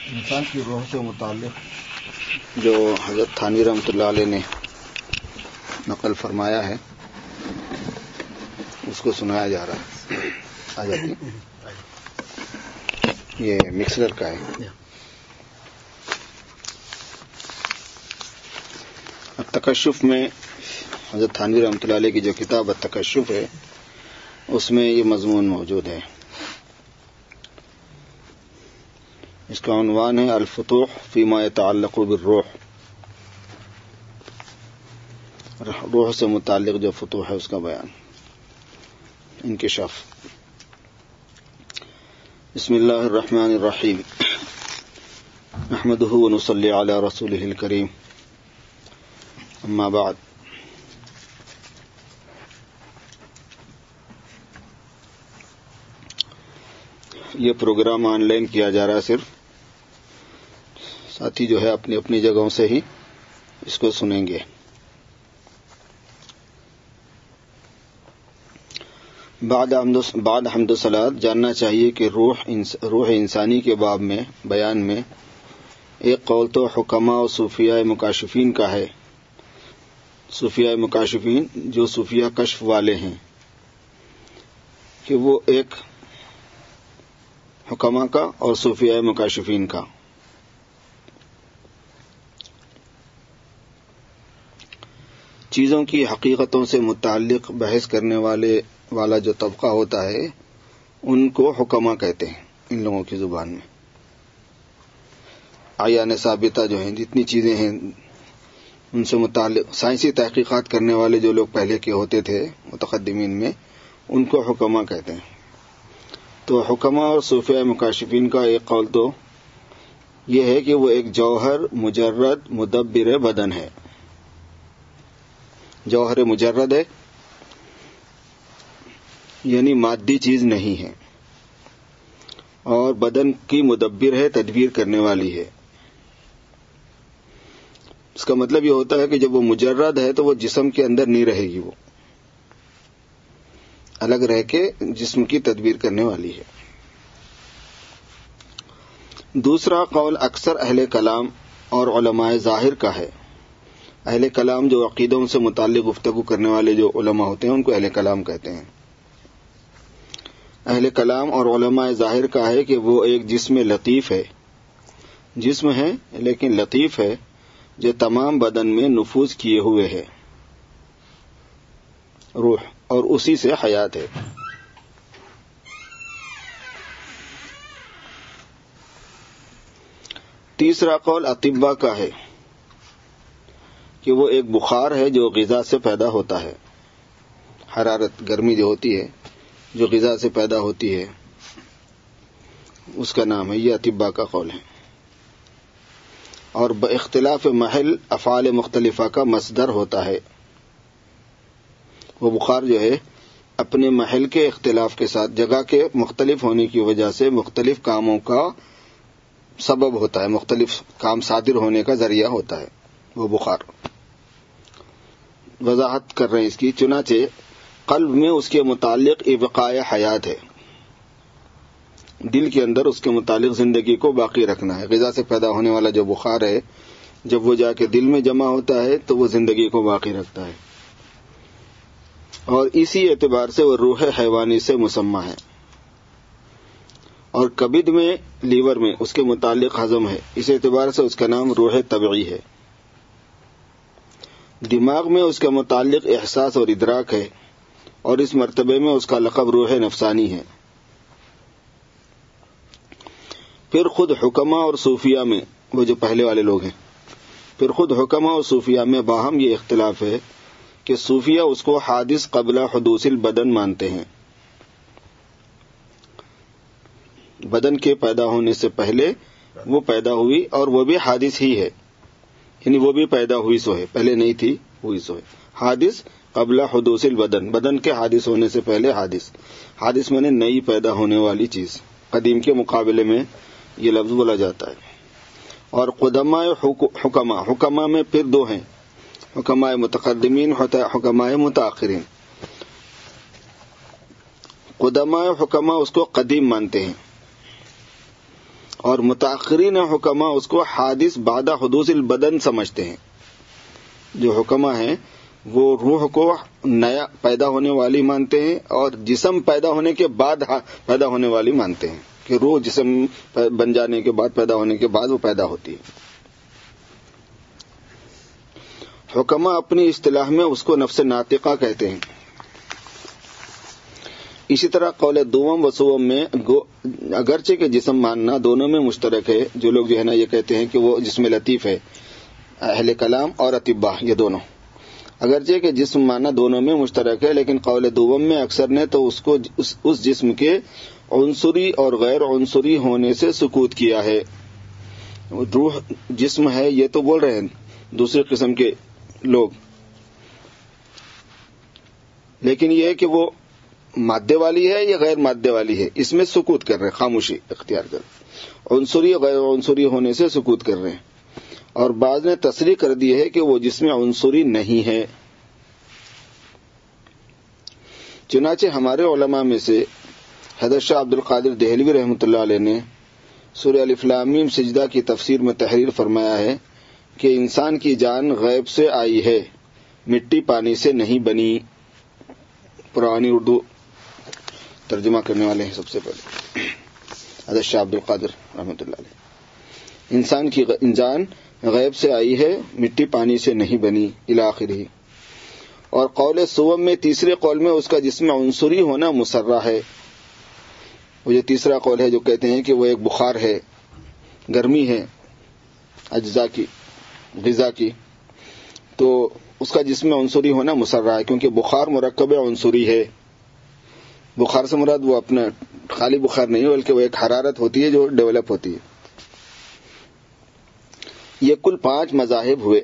انسان کی روح سے متعلق جو حضرت تھانوی رحمۃ اللہ علیہ نے نقل فرمایا ہے اس کو سنایا جا رہا ہے. آ جاتی یہ مکسر کا ہے. التکشف میں حضرت تھانوی رحمۃ اللہ علیہ کی جو کتاب التکشف ہے اس میں یہ مضمون موجود ہے. اس کا عنوان ہے الفتوح فیما یتعلق بالروح. روح سے متعلق جو فتوح ہے اس کا بیان، انکشاف. بسم اللہ الرحمن الرحیم نحمدہ ونصلی علی رسولہ الکریم اما بعد. یہ پروگرام آن لائن کیا جا رہا ہے، صرف ساتھی جو ہے اپنی اپنی جگہوں سے ہی اس کو سنیں گے. بعد حمد و صلات جاننا چاہیے کہ روح انسانی کے باب میں بیان میں ایک قول تو حکماء و صوفیاء مکاشفین کا ہے. صوفیاء مکاشفین جو صوفیاء کشف والے ہیں کہ وہ ایک حکماء کا اور صوفیاء مکاشفین کا. چیزوں کی حقیقتوں سے متعلق بحث کرنے والا جو طبقہ ہوتا ہے ان کو حکماء کہتے ہیں ان لوگوں کی زبان میں. عیان ثابتہ جو ہیں، جتنی چیزیں ہیں ان سے متعلق سائنسی تحقیقات کرنے والے جو لوگ پہلے کے ہوتے تھے متقدمین میں، ان کو حکماء کہتے ہیں. تو حکماء اور صوفیاء مکاشفین کا ایک قول تو یہ ہے کہ وہ ایک جوہر مجرد مدبر بدن ہے. جوہر مجرد ہے یعنی مادی چیز نہیں ہے، اور بدن کی مدبر ہے، تدبیر کرنے والی ہے. اس کا مطلب یہ ہوتا ہے کہ جب وہ مجرد ہے تو وہ جسم کے اندر نہیں رہے گی، وہ الگ رہ کے جسم کی تدبیر کرنے والی ہے. دوسرا قول اکثر اہل کلام اور علماء ظاہر کا ہے. اہل کلام جو عقیدوں سے متعلق گفتگو کرنے والے جو علماء ہوتے ہیں ان کو اہل کلام کہتے ہیں. اہل کلام اور علماء ظاہر کا ہے کہ وہ ایک جسم لطیف ہے، جسم ہے لیکن لطیف ہے، جو تمام بدن میں نفوذ کیے ہوئے ہے، روح، اور اسی سے حیات ہے. تیسرا قول اطباء کا ہے کہ وہ ایک بخار ہے جو غذا سے پیدا ہوتا ہے. حرارت، گرمی جو ہوتی ہے جو غذا سے پیدا ہوتی ہے اس کا نام ہے. یہ اطباء کا قول ہے. اور باختلاف محل افعال مختلفہ کا مصدر ہوتا ہے. وہ بخار جو ہے اپنے محل کے اختلاف کے ساتھ جگہ کے مختلف ہونے کی وجہ سے مختلف کاموں کا سبب ہوتا ہے، مختلف کام صادر ہونے کا ذریعہ ہوتا ہے وہ بخار. وضاحت کر رہے ہیں اس کی. چنانچہ قلب میں اس کے متعلق ابقاء حیات ہے، دل کے اندر اس کے متعلق زندگی کو باقی رکھنا ہے. غذا سے پیدا ہونے والا جو بخار ہے جب وہ جا کے دل میں جمع ہوتا ہے تو وہ زندگی کو باقی رکھتا ہے، اور اسی اعتبار سے وہ روح حیوانی سے مسمى ہے. اور کبد میں، لیور میں اس کے متعلق ہضم ہے، اس اعتبار سے اس کا نام روح طبعی ہے. دماغ میں اس کے متعلق احساس اور ادراک ہے، اور اس مرتبے میں اس کا لقب روح نفسانی ہے. پھر خود حکماء اور صوفیاء میں، وہ جو پہلے والے لوگ ہیں، پھر خود حکماء اور صوفیاء میں باہم یہ اختلاف ہے کہ صوفیاء اس کو حادث قبل حدوث البدن مانتے ہیں. بدن کے پیدا ہونے سے پہلے وہ پیدا ہوئی، اور وہ بھی حادث ہی ہے، یعنی وہ بھی پیدا ہوئی سو ہے، پہلے نہیں تھی ہوئی سو ہے. حادث قبل حدوث البدن، بدن کے حادث ہونے سے پہلے حادث. حادث میں نے نئی پیدا ہونے والی چیز، قدیم کے مقابلے میں یہ لفظ بولا جاتا ہے. اور قدماء حکماء میں پھر دو ہیں، حکماء متقدمین، حکماء متاخرین. قدماء حکماء اس کو قدیم مانتے ہیں، اور متاخرین حکما اس کو حادث بعد حدوث البدن سمجھتے ہیں. جو حکما ہیں وہ روح کو نیا پیدا ہونے والی مانتے ہیں اور جسم پیدا ہونے کے بعد پیدا ہونے والی مانتے ہیں کہ روح جسم بن جانے کے بعد پیدا ہونے کے بعد وہ پیدا ہوتی ہے. حکما اپنی اصطلاح میں اس کو نفس ناطقہ کہتے ہیں. اسی طرح قول دوم و سوم میں اگرچہ کہ جسم ماننا دونوں میں مشترک ہے. جو لوگ جو ہے نا یہ کہتے ہیں کہ وہ جسم لطیف ہے، اہل کلام اور اطباء یہ دونوں، اگرچہ کہ جسم ماننا دونوں میں مشترک ہے، لیکن قول دوم میں اکثر نے تو اس کو اس جسم کے عنصری اور غیر عنصری ہونے سے سکوت کیا ہے. روح جسم ہے یہ تو بول رہے ہیں دوسری قسم کے لوگ، لیکن یہ ہے کہ وہ مادے والی ہے یا غیر مادے والی ہے اس میں سکوت کر رہے ہیں، خاموشی اختیار کر رہے ہیں، عنصری غیر عنصری ہونے سے سکوت کر رہے ہیں. اور بعض نے تصریح کر دی ہے کہ وہ جسم عنصری نہیں ہے. چنانچہ ہمارے علماء میں سے حضرت شاہ عبد القادر دہلوی رحمۃ اللہ علیہ نے سورہ الف لام میم سجدہ کی تفسیر میں تحریر فرمایا ہے کہ انسان کی جان غیب سے آئی ہے، مٹی پانی سے نہیں بنی. پرانی اردو ترجمہ کرنے والے ہیں سب سے پہلے حضرت شاہ عبد القادر رحمۃ اللہ علیہ. انسان کی جان غیب سے آئی ہے، مٹی پانی سے نہیں بنی الی آخرہ. اور قول سوم میں تیسرے قول میں اس کا جسم عنصری ہونا مسرح ہے. وہ جو تیسرا قول ہے جو کہتے ہیں کہ وہ ایک بخار ہے، گرمی ہے اجزاء کی، غذا کی، تو اس کا جسم عنصری ہونا مسرح ہے کیونکہ بخار مرکب عنصری ہے. بخار سے مراد وہ اپنا خالی بخار نہیں بلکہ وہ ایک حرارت ہوتی ہے جو ڈیولپ ہوتی ہے. یہ کل 5 مذاہب ہوئے.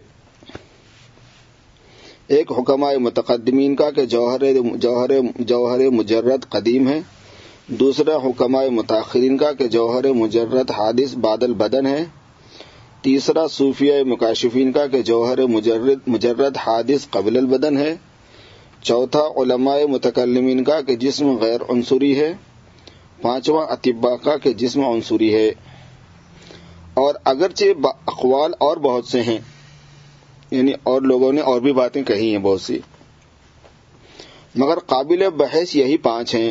ایک حکماء متقدمین کا کہ جوہر مجرد قدیم ہے. دوسرا حکماء متاخرین کا کہ جوہر مجرد حادث بعد البدن ہے. تیسرا صوفیہ مکاشفین کا کہ جوہر مجرد حادث قبل البدن ہے. چوتھا علماء متکلمین کا کہ جسم غیر عنصری ہے. پانچواں اطباء کا کہ جسم عنصری ہے. اور اگرچہ اقوال اور بہت سے ہیں، یعنی اور لوگوں نے اور بھی باتیں کہی ہیں بہت سی، مگر قابل بحث یہی 5 ہیں.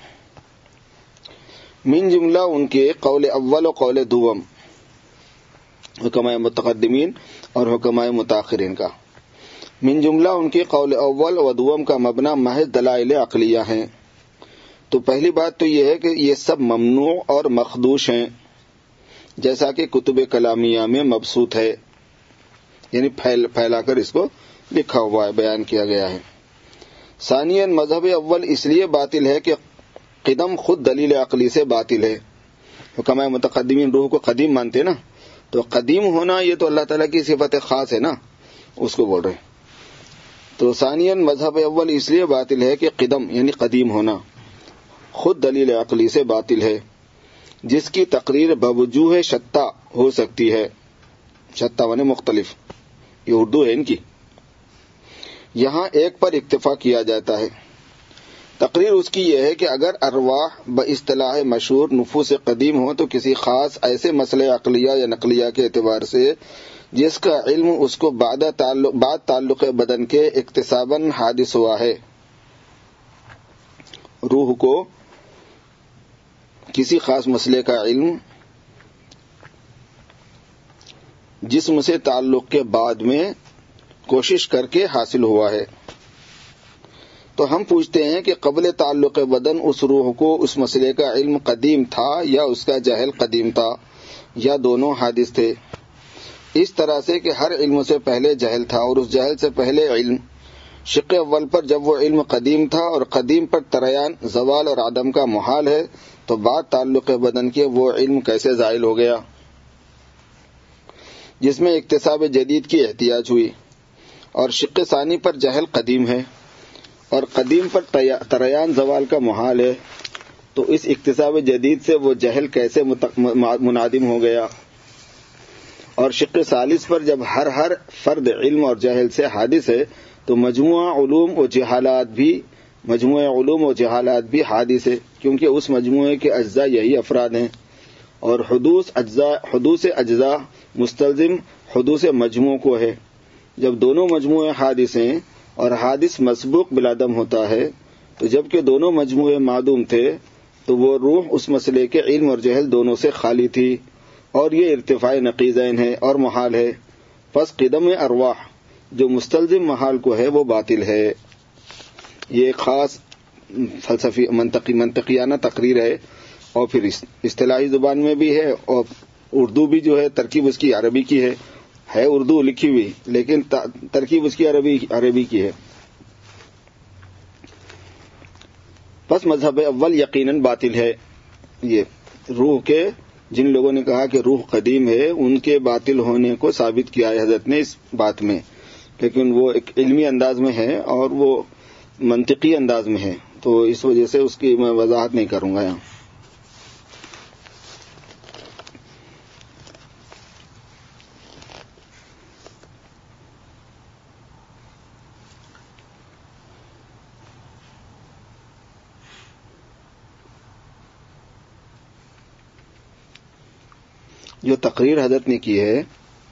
من جملہ ان کے قول اول و قول دوم، حکماء متقدمین اور حکماء متاخرین کا. من جملہ ان کے قول اول و دوم کا مبنا محض دلائل عقلیہ ہیں. تو پہلی بات تو یہ ہے کہ یہ سب ممنوع اور مخدوش ہیں، جیسا کہ کتب کلامیہ میں مبسوط ہے، یعنی پھیلا کر اس کو لکھا ہوا ہے، بیان کیا گیا ہے. ثانیاً مذہب اول اس لیے باطل ہے کہ قدم خود دلیل عقلی سے باطل ہے. حکماء متقدمین روح کو قدیم مانتے نا، تو قدیم ہونا یہ تو اللہ تعالیٰ کی صفت خاص ہے نا، اس کو بول رہے ہیں. تو ثانیاً مذہب اول اس لیے باطل ہے کہ قدم یعنی قدیم ہونا خود دلیل عقلی سے باطل ہے، جس کی تقریر بوجوہ شتہ ہو سکتی ہے. شتہ معنی مختلف، یہ اردو ہے ان کی. یہاں ایک پر اکتفا کیا جاتا ہے. تقریر اس کی یہ ہے کہ اگر ارواح باصطلاح مشہور نفوس قدیم ہو تو کسی خاص ایسے مسئلے عقلیہ یا نقلیہ کے اعتبار سے جس کا علم اس کو بعد تعلق بدن کے اکتساباً حادث ہوا ہے. روح کو کسی خاص مسئلے کا علم جسم سے تعلق کے بعد میں کوشش کر کے حاصل ہوا ہے. تو ہم پوچھتے ہیں کہ قبل تعلق بدن اس روح کو اس مسئلے کا علم قدیم تھا یا اس کا جہل قدیم تھا یا دونوں حادث تھے؟ اس طرح سے کہ ہر علم سے پہلے جہل تھا اور اس جہل سے پہلے علم. شق اول پر جب وہ علم قدیم تھا اور قدیم پر تریان زوال اور عدم کا محال ہے تو بعد تعلق بدن کے وہ علم کیسے زائل ہو گیا جس میں اکتساب جدید کی احتیاج ہوئی؟ اور شق ثانی پر جہل قدیم ہے اور قدیم پر تریان زوال کا محال ہے، تو اس اکتساب جدید سے وہ جہل کیسے منادم ہو گیا؟ اور شق ثالث پر جب ہر فرد علم اور جہل سے حادث ہے تو مجموعہ علوم و جہالات بھی حادث ہے، کیونکہ اس مجموعے کے اجزاء یہی افراد ہیں اور حدوث اجزاء مستلزم حدوث مجموع کو ہے. جب دونوں مجموعے حادث ہیں اور حادث مسبوق بالعدم ہوتا ہے تو جب کہ دونوں مجموعے معدوم تھے تو وہ روح اس مسئلے کے علم اور جہل دونوں سے خالی تھی، اور یہ ارتفاع نقیضین ہے اور محال ہے. پس قدم ارواح جو مستلزم محال کو ہے وہ باطل ہے. یہ ایک خاص فلسفی منطقیانہ تقریر ہے، اور پھر اصطلاحی زبان میں بھی ہے، اور اردو بھی جو ہے ترکیب اس کی عربی کی ہے اردو لکھی ہوئی لیکن ترکیب اس کی عربی کی ہے. پس مذہب اول یقیناً باطل ہے. یہ روح کے جن لوگوں نے کہا کہ روح قدیم ہے ان کے باطل ہونے کو ثابت کیا ہے حضرت نے اس بات میں، لیکن وہ ایک علمی انداز میں ہے اور وہ منطقی انداز میں ہے، تو اس وجہ سے اس کی میں وضاحت نہیں کروں گا یہاں. جو تقریر حضرت نے کی ہے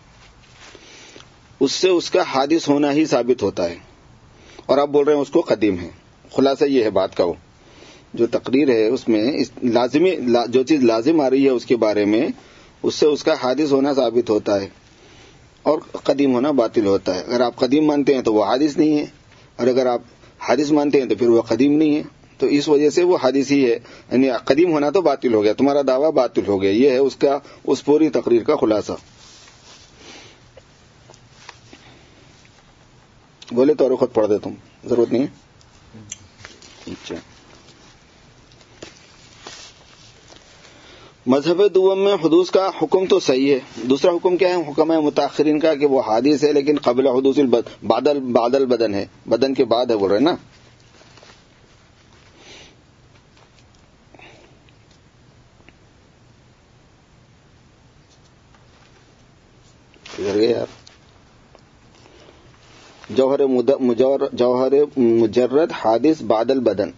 اس سے اس کا حادث ہونا ہی ثابت ہوتا ہے، اور آپ بول رہے ہیں اس کو قدیم ہے. خلاصہ یہ ہے بات کا، وہ جو تقریر ہے اس میں لازمی جو چیز لازم آ رہی ہے اس کے بارے میں اس سے اس کا حادث ہونا ثابت ہوتا ہے اور قدیم ہونا باطل ہوتا ہے. اگر آپ قدیم مانتے ہیں تو وہ حادث نہیں ہے، اور اگر آپ حادث مانتے ہیں تو پھر وہ قدیم نہیں ہے. تو اس وجہ سے وہ حادث ہی ہے، یعنی قدیم ہونا تو باطل ہو گیا، تمہارا دعویٰ باطل ہو گیا. یہ ہے اس پوری تقریر کا خلاصہ. بولے تو اور خود پڑھ دے، تم ضرورت نہیں ہے. اچھا، مذہب دوم میں حدوث کا حکم تو صحیح ہے. دوسرا حکم کیا ہے؟ حکم ہے متاخرین کا کہ وہ حادث ہے لیکن قبل حدوث بعد البدن ہے، بدن کے بعد ہے بول رہے نا. یار جوہر مجرد حادث بعد البدن،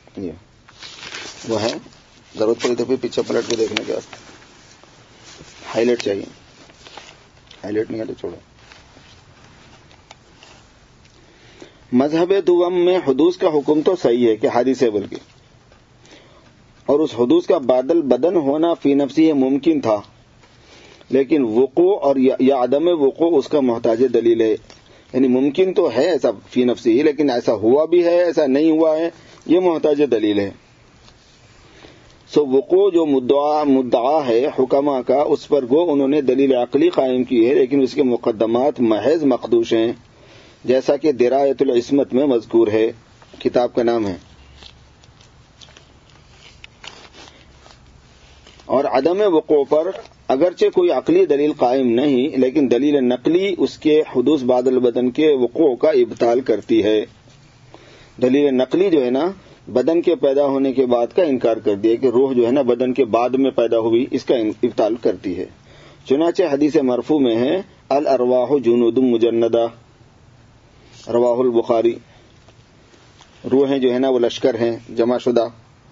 وہ ہے. ضرورت پڑی تو پھر پیچھے پلٹ کے دیکھنے کے واسطے ہائی لائٹ چاہیے، ہائی لائٹ نہیں ہے تو چھوڑو. مذہب دوم میں حدوث کا حکم تو صحیح ہے کہ حادث ہے بلکہ، اور اس حدوث کا بعد البدن ہونا فی نفسی یہ ممکن تھا، لیکن وقوع اور یا عدم وقوع اس کا محتاج دلیل ہے. یعنی ممکن تو ہے ایسا فی نفسی ہی، لیکن ایسا ہوا بھی ہے ایسا نہیں ہوا ہے، یہ محتاج دلیل ہے. سو وقوع جو مدعا ہے حکما کا اس پر گو انہوں نے دلیل عقلی قائم کی ہے، لیکن اس کے مقدمات محض مخدوش ہیں، جیسا کہ درایت العصمت میں مذکور ہے، کتاب کا نام ہے. اور عدم وقوع پر اگرچہ کوئی عقلی دلیل قائم نہیں، لیکن دلیل نقلی اس کے حدوث بعد البدن کے وقوع کا ابطال کرتی ہے. دلیل نقلی جو ہے نا بدن کے پیدا ہونے کے بعد کا انکار کر دیا کہ روح جو ہے نا بدن کے بعد میں پیدا ہوئی، اس کا ابطال کرتی ہے. چنانچہ حدیث مرفوع میں ہے الارواح جنود مجندہ، رواہ البخاری. روحیں جو ہے نا وہ لشکر ہیں جمع شدہ،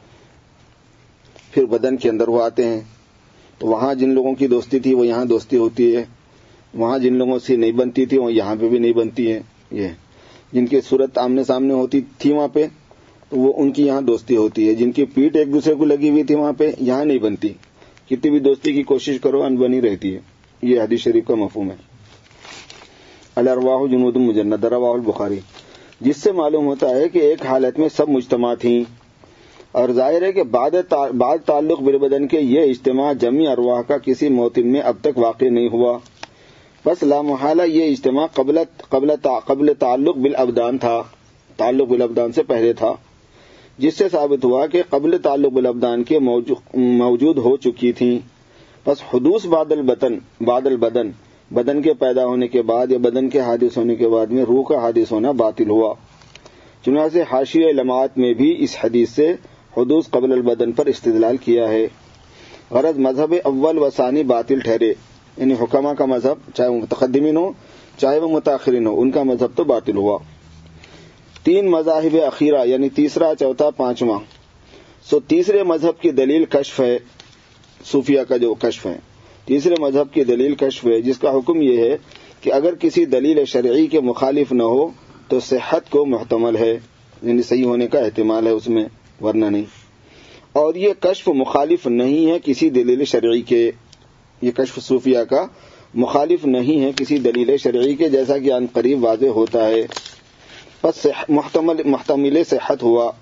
پھر بدن کے اندر وہ آتے ہیں. تو وہاں جن لوگوں کی دوستی تھی وہ یہاں دوستی ہوتی ہے، وہاں جن لوگوں سے نہیں بنتی تھی وہ یہاں پہ بھی نہیں بنتی ہے. یہ جن کی صورت آمنے سامنے ہوتی تھی وہاں پہ تو وہ ان کی یہاں دوستی ہوتی ہے. جن کی پیٹھ ایک دوسرے کو لگی ہوئی تھی وہاں پہ یہاں نہیں بنتی، کتنی بھی دوستی کی کوشش کرو انبنی رہتی ہے. یہ حدیث شریف کا مفہوم ہے. الارواح جنود مجندہ رواہ البخاری، جس سے معلوم ہوتا ہے کہ ایک حالت میں سب مجتمع تھیں، اور ظاہر ہے کہ بعد تعلق بالبدن کے یہ اجتماع جمعی ارواح کا کسی موطن میں اب تک واقع نہیں ہوا. بس لامحالہ یہ اجتماع قبل تعلق بالابدان تھا، تعلق بالابدان سے پہلے تھا، جس سے ثابت ہوا کہ قبل تعلق بالابدان کے موجود ہو چکی تھیں. بس حدوث بعد البدن بدن کے پیدا ہونے کے بعد یا بدن کے حادث ہونے کے بعد میں روح کا حادث ہونا باطل ہوا. چنانچہ حاشیہ لمعات میں بھی اس حدیث سے حدوث قبل البدن پر استدلال کیا ہے. غرض مذہب اول و ثانی باطل ٹھہرے، یعنی حکما کا مذہب چاہے وہ متقدمین ہو چاہے وہ متاخرین ہو، ان کا مذہب تو باطل ہوا. 3 مذاہب اخیرہ یعنی تیسرا چوتھا پانچواں. سو تیسرے مذہب کی دلیل کشف ہے. صوفیہ کا جو کشف ہے. تیسرے مذہب کی دلیل کشف ہے، جس کا حکم یہ ہے کہ اگر کسی دلیل شرعی کے مخالف نہ ہو تو صحت کو محتمل ہے، یعنی صحیح ہونے کا احتمال ہے اس میں، ورنہ نہیں. اور یہ کشف مخالف نہیں ہے کسی دلیل شرعی کے، یہ کشف صوفیہ کا مخالف نہیں ہے کسی دلیل شرعی کے، جیسا کہ عن قریب واضح ہوتا ہے. پس محتمل صحت ہوا.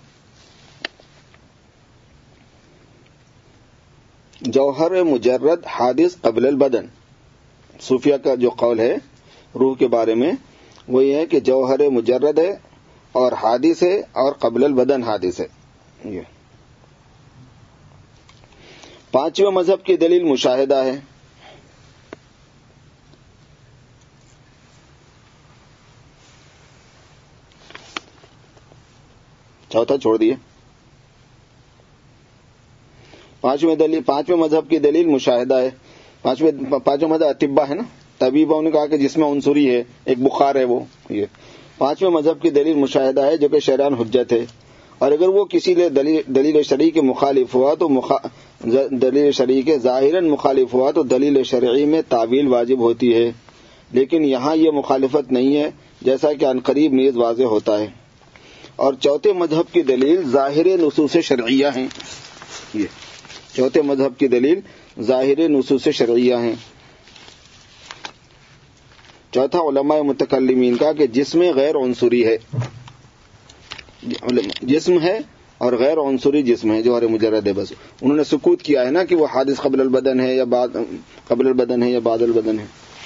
جوہر مجرد حادث قبل البدن، صوفیہ کا جو قول ہے روح کے بارے میں وہ یہ ہے کہ جوہر مجرد ہے اور حادث ہے اور قبل البدن حادث ہے. یہ پانچویں مذہب کی دلیل مشاہدہ ہے. چوتھا چھوڑ دیے. پانچویں مذہب کی دلیل مشاہدہ ہے. پانچویں مذہب اطباء ہے نا، طبیبوں نے کہا کہ جس میں عنصری ہے، ایک بخار ہے وہ. یہ پانچویں مذہب کی دلیل مشاہدہ ہے جو کہ شرعاً حجت ہے، اور اگر وہ کسی دلیل شرعی کے مخالف ہوا تو دلیل شرعی کے ظاہراً مخالف ہوا تو دلیل شرعی میں تعویل واجب ہوتی ہے. لیکن یہاں یہ مخالفت نہیں ہے، جیسا کہ عن قریب نیز واضح ہوتا ہے. اور چوتھے مذہب کی دلیل ظاہر نصوص شرعیہ ہیں. یہ چوتھے مذہب کی دلیل ظاہر نصوص شرعیہ ہیں. چوتھا علماء متکلمین کا کہ جسم غیر عنصری ہے، جسم ہے اور غیر عنصری جسم ہے، جوہر مجرد ہے. بس انہوں نے سکوت کیا ہے نا کہ وہ حادث قبل البدن ہے یا قبل البدن ہے یا بعد البدن ہے.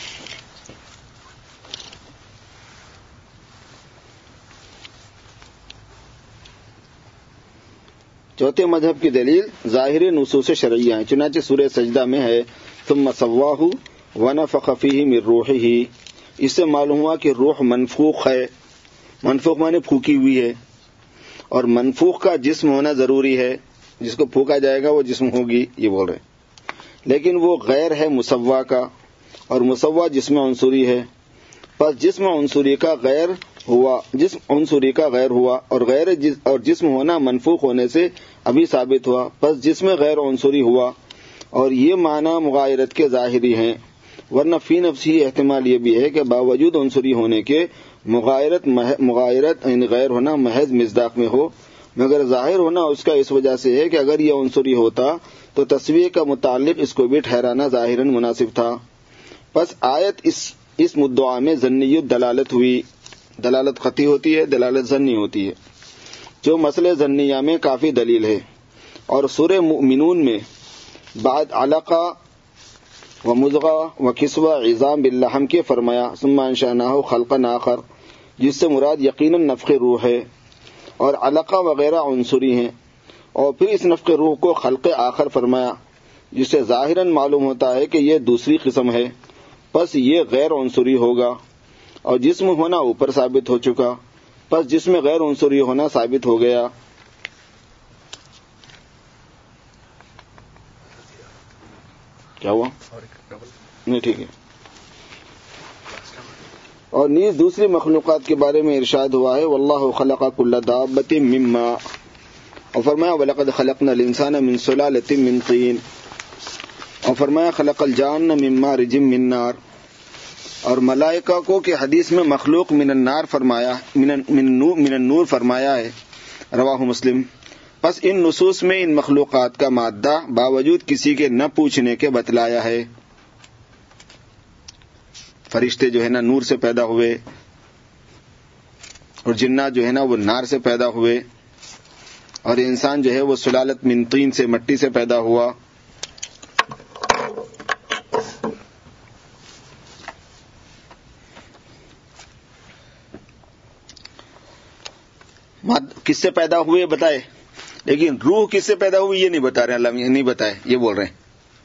چوتھے مذہب کی دلیل ظاہر نصوص شرعیہ ہیں. چنانچہ سورہ سجدہ میں ہے ثم سواہ ونفخ فیہ من روحہ. اس سے معلوم ہوا کہ روح منفوخ ہے. منفوخ معنی پھونکی ہوئی ہے، اور منفوخ کا جسم ہونا ضروری ہے. جس کو پھونکا جائے گا وہ جسم ہوگی، یہ بول رہے ہیں. لیکن وہ غیر ہے مسوا کا، اور مسوا جسم عنصری ہے. پس جسم عنصری کا غیر ہوا، جسم عنصری کا غیر ہوا، اور جسم ہونا منفوخ ہونے سے ابھی ثابت ہوا. پس جسم غیر عنصری ہوا، اور یہ معنی مغایرت کے ظاہری ہیں. ورنہ فی نفسی احتمال یہ بھی ہے کہ باوجود عنصری ہونے کے مغایرت یعنی غیر ہونا محض مصداق میں ہو، مگر ظاہر ہونا اس کا اس وجہ سے ہے کہ اگر یہ عنصری ہوتا تو تسویہ کا متعلق اس کو بھی ٹھہرانا ظاہراً مناسب تھا. پس آیت اس مدعا میں ظنی دلالت ہوئی. دلالت قطعی ہوتی ہے، دلالت ظنی ہوتی ہے، جو مسئلہ ظنیہ میں کافی دلیل ہے. اور سورہ مؤمنون میں بعد علقہ و مضغہ و کسوہ عظام باللحم کے فرمایا ثم انشأناہ خلقا آخر، جس سے مراد یقیناً نفخ روح ہے، اور علقہ وغیرہ عنصری ہیں. اور پھر اس نفخ روح کو خلق آخر فرمایا، جس سے ظاہراً معلوم ہوتا ہے کہ یہ دوسری قسم ہے. پس یہ غیر عنصری ہوگا، اور جسم ہونا اوپر ثابت ہو چکا. پس جسم غیر عنصری ہونا ثابت ہو گیا. کیا ہوا؟ نہیں ٹھیک ہے. اور نیز دوسری مخلوقات کے بارے میں ارشاد ہوا ہے واللہ خلق کل دابۃ من ماء، اور فرمایا وَلَقَدْ خَلَقْنَا الْإِنسَانَ مِنْ سُلَالَةٍ مِنْ طِينٍ، اور فرمایا خلق الجان من مارج من نار. اور ملائکہ کو کہ حدیث میں مخلوق من النار فرمایا، من النور فرمایا ہے، رواہ مسلم. پس ان نصوص میں ان مخلوقات کا مادہ باوجود کسی کے نہ پوچھنے کے بتلایا ہے. فرشتے جو ہے نا نور سے پیدا ہوئے، اور جنات جو ہے نا وہ نار سے پیدا ہوئے، اور انسان جو ہے وہ سلالت من طین سے مٹی سے پیدا ہوا. کس سے پیدا ہوئے بتائے، لیکن روح کس سے پیدا ہوئی یہ نہیں بتا رہے، اللہ نہیں بتائے، یہ بول رہے ہیں.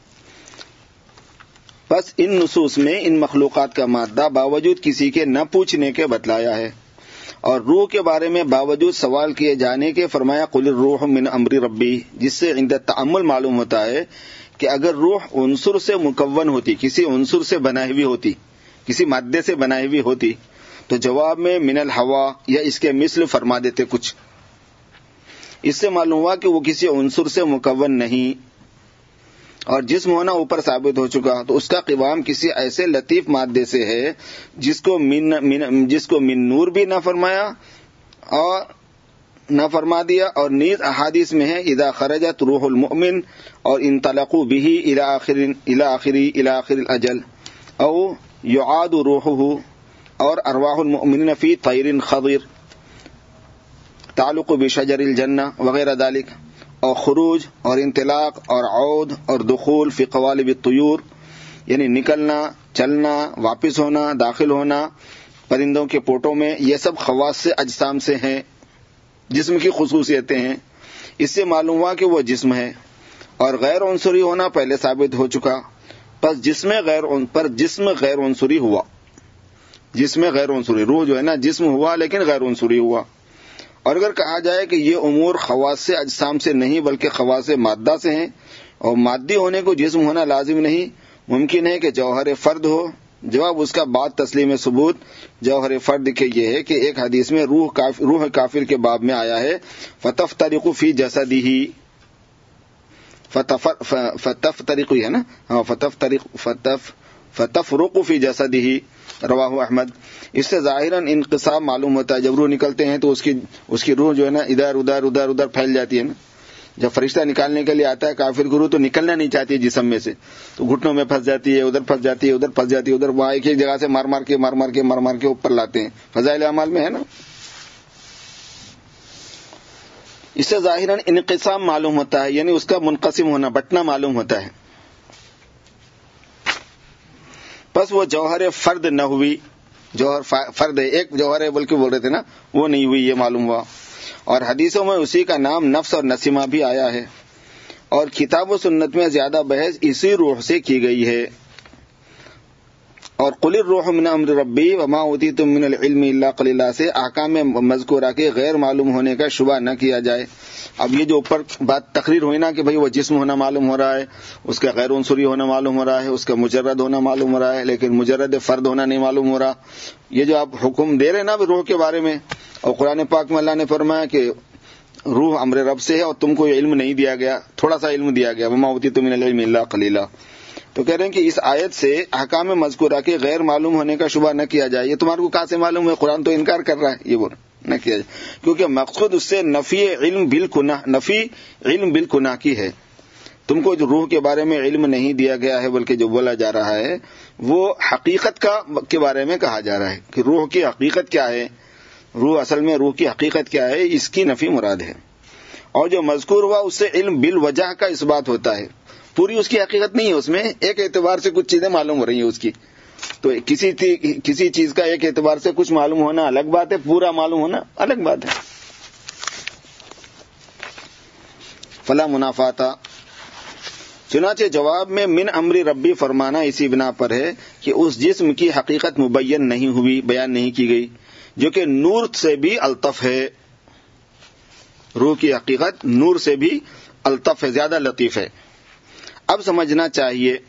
بس ان نصوص میں ان مخلوقات کا مادہ باوجود کسی کے نہ پوچھنے کے بتلایا ہے. اور روح کے بارے میں باوجود سوال کیے جانے کے فرمایا قل الروح من امر ربی، جس سے عند تأمل معلوم ہوتا ہے کہ اگر روح عنصر سے مکون ہوتی، کسی عنصر سے بنائی ہوئی ہوتی، کسی مادے سے بنائی ہوئی ہوتی، تو جواب میں من الہوا یا اس کے مثل فرما دیتے کچھ. اس سے معلوم ہوا کہ وہ کسی عنصر سے مکون نہیں، اور جسم ہونا اوپر ثابت ہو چکا، تو اس کا قوام کسی ایسے لطیف مادے سے ہے جس کو من نور بھی نہ فرمایا اور نہ فرما دیا، اور نیز احادیث میں ہے اذا خرجت روح المؤمن اور انطلقوا به الى آخر الاجل او يعاد روحه اور ارواح المؤمنین فی طیر خضر تعلق بشجر الجنہ وغیرہ ذلك، اور خروج اور انطلاق اور عود اور دخول فی قوالب الطیور، یعنی نکلنا، چلنا، واپس ہونا، داخل ہونا پرندوں کے پوٹوں میں، یہ سب خواص سے اجسام سے ہیں، جسم کی خصوصیتیں ہیں۔ اس سے معلوم ہوا کہ وہ جسم ہے، اور غیر عنصری ہونا پہلے ثابت ہو چکا، پس جسم غیر عنصری ہوا، جسم غیر عنصری، روح جو ہے نا جسم ہوا لیکن غیر عنصری ہوا۔ اور اگر کہا جائے کہ یہ امور خواص سے اجسام سے نہیں بلکہ خواص مادہ سے ہیں، اور مادی ہونے کو جسم ہونا لازم نہیں، ممکن ہے کہ جوہر فرد ہو، جواب اس کا بعد تسلیم ثبوت جوہر فرد کے یہ ہے کہ ایک حدیث میں روح کافر کے باب میں آیا ہے فتفترق فی جسدہ، فتفترق ہے نا، ہاں فتفرق فی جسدہ، رواہ احمد۔ اس سے ظاہراً انقسام معلوم ہوتا ہے، جب روح نکلتے ہیں تو اس کی روح جو ہے نا ادھر پھیل جاتی ہے نا۔ جب فرشتہ نکالنے کے لیے آتا ہے کافر کی روح تو نکلنا نہیں چاہتی ہے جسم میں سے، تو گھٹنوں میں پھنس جاتی ہے، ادھر پھنس جاتی ہے، ادھر پھنس جاتی ہے، ادھر وہاں ایک جگہ سے مار مار کے اوپر لاتے ہیں، فضائل اعمال میں ہے نا۔ اس سے ظاہراً انقسام معلوم ہوتا ہے، یعنی اس کا منقسم ہونا، بٹنا معلوم ہوتا ہے۔ بس وہ جوہر فرد نہ ہوئی، جوہر فرد ہے، ایک جوہر ہے بلکہ بول رہے تھے نا، وہ نہیں ہوئی، یہ معلوم ہوا۔ اور حدیثوں میں اسی کا نام نفس اور نسیمہ بھی آیا ہے، اور کتاب و سنت میں زیادہ بحث اسی روح سے کی گئی ہے۔ اور قل الروح من امر ربی وما اوتیتم من العلم الا قلیلا سے احکام مذکورہ کے غیر معلوم ہونے کا شبہ نہ کیا جائے۔ اب یہ جو اوپر بات تقریر ہوئی نا کہ بھئی وہ جسم ہونا معلوم ہو رہا ہے، اس کا غیر عنصری ہونا معلوم ہو رہا ہے، اس کا مجرد ہونا معلوم ہو رہا ہے، لیکن مجرد فرد ہونا نہیں معلوم ہو رہا، یہ جو آپ حکم دے رہے نا روح کے بارے میں، اور قرآن پاک میں اللہ نے فرمایا کہ روح امر رب سے ہے اور تم کو یہ علم نہیں دیا گیا، تھوڑا سا علم دیا گیا، وما اوتیتم من العلم الا قلیلا۔ تو کہہ رہے ہیں کہ اس آیت سے احکام مذکورہ کے غیر معلوم ہونے کا شبہ نہ کیا جائے۔ یہ تمہارے کو کہاں سے معلوم ہے؟ قرآن تو انکار کر رہا ہے، یہ بول نہ کیا جائے، کیونکہ مقصود اس سے نفی علم بالکنہ کی ہے۔ تم کو جو روح کے بارے میں علم نہیں دیا گیا ہے بلکہ جو بولا جا رہا ہے وہ حقیقت کے بارے میں کہا جا رہا ہے کہ روح کی حقیقت کیا ہے، روح اصل میں روح کی حقیقت کیا ہے، اس کی نفی مراد ہے۔ اور جو مذکور ہوا اس سے علم بالوجہ کا اس بات ہوتا ہے، پوری اس کی حقیقت نہیں ہے، اس میں ایک اعتبار سے کچھ چیزیں معلوم ہو رہی ہیں اس کی، تو کسی چیز کا ایک اعتبار سے کچھ معلوم ہونا الگ بات ہے، پورا معلوم ہونا الگ بات ہے۔ فلا منافاتا، چنانچہ جواب میں من امر ربی فرمانا اسی بنا پر ہے کہ اس جسم کی حقیقت مبین نہیں ہوئی، بیان نہیں کی گئی، جو کہ نور سے بھی الطف ہے۔ روح کی حقیقت نور سے بھی الطف ہے، زیادہ لطیف ہے۔ اب سمجھنا چاہیے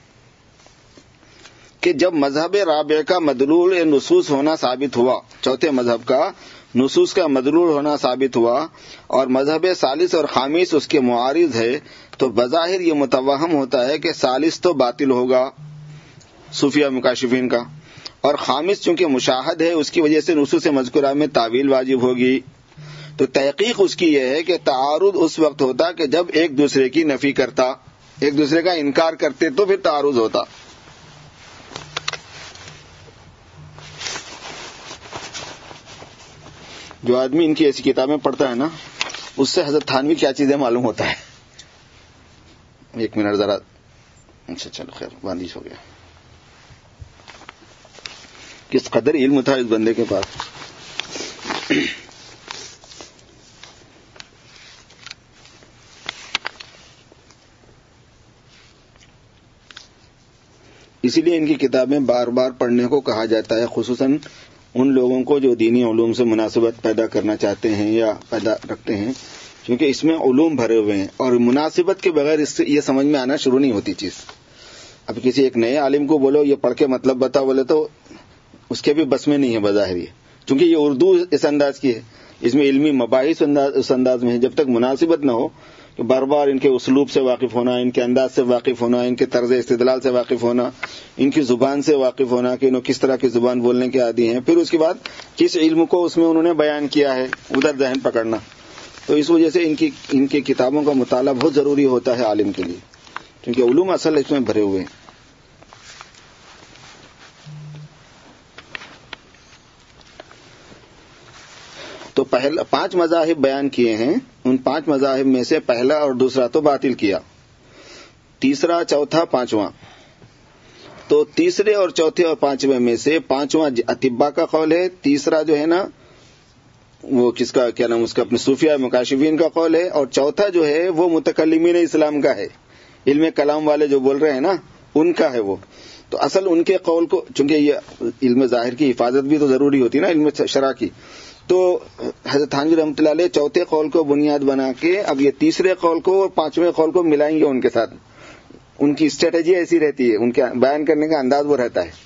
کہ جب مذہب رابع کا مدلول نصوص ہونا ثابت ہوا، چوتھے مذہب کا نصوص کا مدلول ہونا ثابت ہوا، اور مذہب ثالث اور خامس اس کے معارض ہے، تو بظاہر یہ متوہم ہوتا ہے کہ ثالث تو باطل ہوگا صوفیہ مکاشفین کا، اور خامس چونکہ مشاہد ہے اس کی وجہ سے نصوص مذکورہ میں تعویل واجب ہوگی۔ تو تحقیق اس کی یہ ہے کہ تعارض اس وقت ہوتا کہ جب ایک دوسرے کی نفی کرتا، ایک دوسرے کا انکار کرتے تو پھر تعارض ہوتا۔ جو آدمی ان کی ایسی کتابیں پڑھتا ہے نا، اس سے حضرت تھانوی کیا چیزیں معلوم ہوتا ہے۔ ایک منٹ ذرا، اچھا چلو خیر، باندیش ہو گیا۔ کس قدر علم تھا اس بندے کے پاس۔ اسی لیے ان کی کتابیں بار بار پڑھنے کو کہا جاتا ہے، خصوصاً ان لوگوں کو جو دینی علوم سے مناسبت پیدا کرنا چاہتے ہیں یا پیدا رکھتے ہیں، کیونکہ اس میں علوم بھرے ہوئے ہیں، اور مناسبت کے بغیر اس سے یہ سمجھ میں آنا شروع نہیں ہوتی چیز۔ اب کسی ایک نئے عالم کو بولو یہ پڑھ کے مطلب بتا بولے تو اس کے بھی بس میں نہیں ہے بظاہر، یہ چونکہ یہ اردو اس انداز کی ہے، اس میں علمی مباحث اس انداز میں ہے، جب تک مناسبت نہ ہو، کہ بار بار ان کے اسلوب سے واقف ہونا، ان کے انداز سے واقف ہونا، ان کے طرز استدلال سے واقف ہونا، ان کی زبان سے واقف ہونا کہ انہوں کس طرح کی زبان بولنے کے عادی ہیں، پھر اس کے بعد کس علم کو اس میں انہوں نے بیان کیا ہے، ادھر ذہن پکڑنا. تو اس وجہ سے ان کی کتابوں کا مطالعہ بہت ضروری ہوتا ہے عالم کے لیے، کیونکہ علوم اصل اس میں بھرے ہوئے ہیں. تو 5 مذاہب بیان کیے ہیں، ان 5 مذاہب میں سے پہلا اور دوسرا تو باطل کیا، تیسرا، چوتھا، پانچواں. تو تیسرے اور چوتھے اور پانچویں میں سے پانچواں اتباع کا قول ہے، تیسرا جو ہے نا وہ کس کا کیا نام اس کا اپنے صوفیہ مکاشفین کا قول ہے، اور چوتھا جو ہے وہ متکلمین اسلام کا ہے، علم کلام والے جو بول رہے ہیں نا ان کا ہے وہ. تو اصل ان کے قول کو، چونکہ یہ علم ظاہر کی حفاظت بھی تو ضروری ہوتی ہے نا علم شرع کی، تو حضرت تھانوی رحمۃ اللہ علیہ چوتھے قول کو بنیاد بنا کے اب یہ تیسرے قول کو اور پانچویں قول کو ملائیں گے ان کے ساتھ. ان کی اسٹریٹجی ایسی رہتی ہے، ان کے بیان کرنے کا انداز وہ رہتا ہے.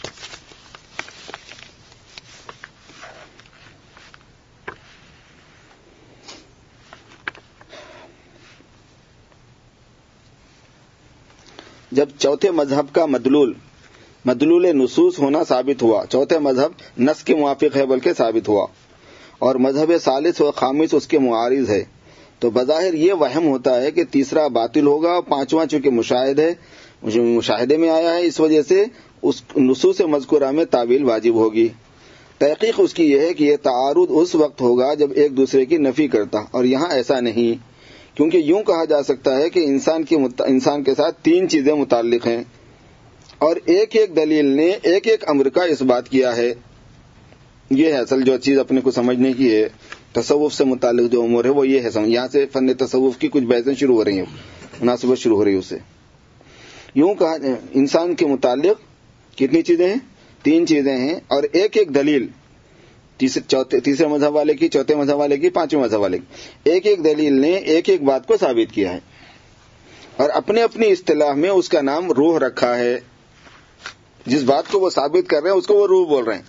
جب چوتھے مذہب کا مدلول نصوص ہونا ثابت ہوا، چوتھے مذہب نص کے موافق ہے بلکہ ثابت ہوا، اور مذہب ثالث و خامس اس کے معارض ہے، تو بظاہر یہ وہم ہوتا ہے کہ تیسرا باطل ہوگا، اور پانچواں چونکہ مشاہدے میں آیا ہے، اس وجہ سے اس نصوص مذکورہ میں تعویل واجب ہوگی. تحقیق اس کی یہ ہے کہ یہ تعارض اس وقت ہوگا جب ایک دوسرے کی نفی کرتا، اور یہاں ایسا نہیں، کیونکہ یوں کہا جا سکتا ہے کہ انسان کے ساتھ 3 چیزیں متعلق ہیں، اور ایک ایک دلیل نے ایک ایک امر کا اس بات کیا ہے. یہ ہے اصل جو چیز اپنے کو سمجھنے کی ہے، تصوف سے متعلق جو امور ہے وہ یہ ہے. یہاں سے فن تصوف کی کچھ بحثیں شروع ہو رہی ہیں، مناسبت شروع ہو رہی ہے اس سے. یوں کہا انسان کے متعلق کتنی چیزیں ہیں؟ 3 چیزیں ہیں، اور ایک ایک دلیل تیسرے مذہب والے کی، چوتھے مذہب والے کی، پانچویں مذہب والے کی، ایک ایک دلیل نے ایک ایک بات کو ثابت کیا ہے، اور اپنے اپنی اصطلاح میں اس کا نام روح رکھا ہے. جس بات کو وہ ثابت کر رہے ہیں اس کو وہ روح بول رہے ہیں.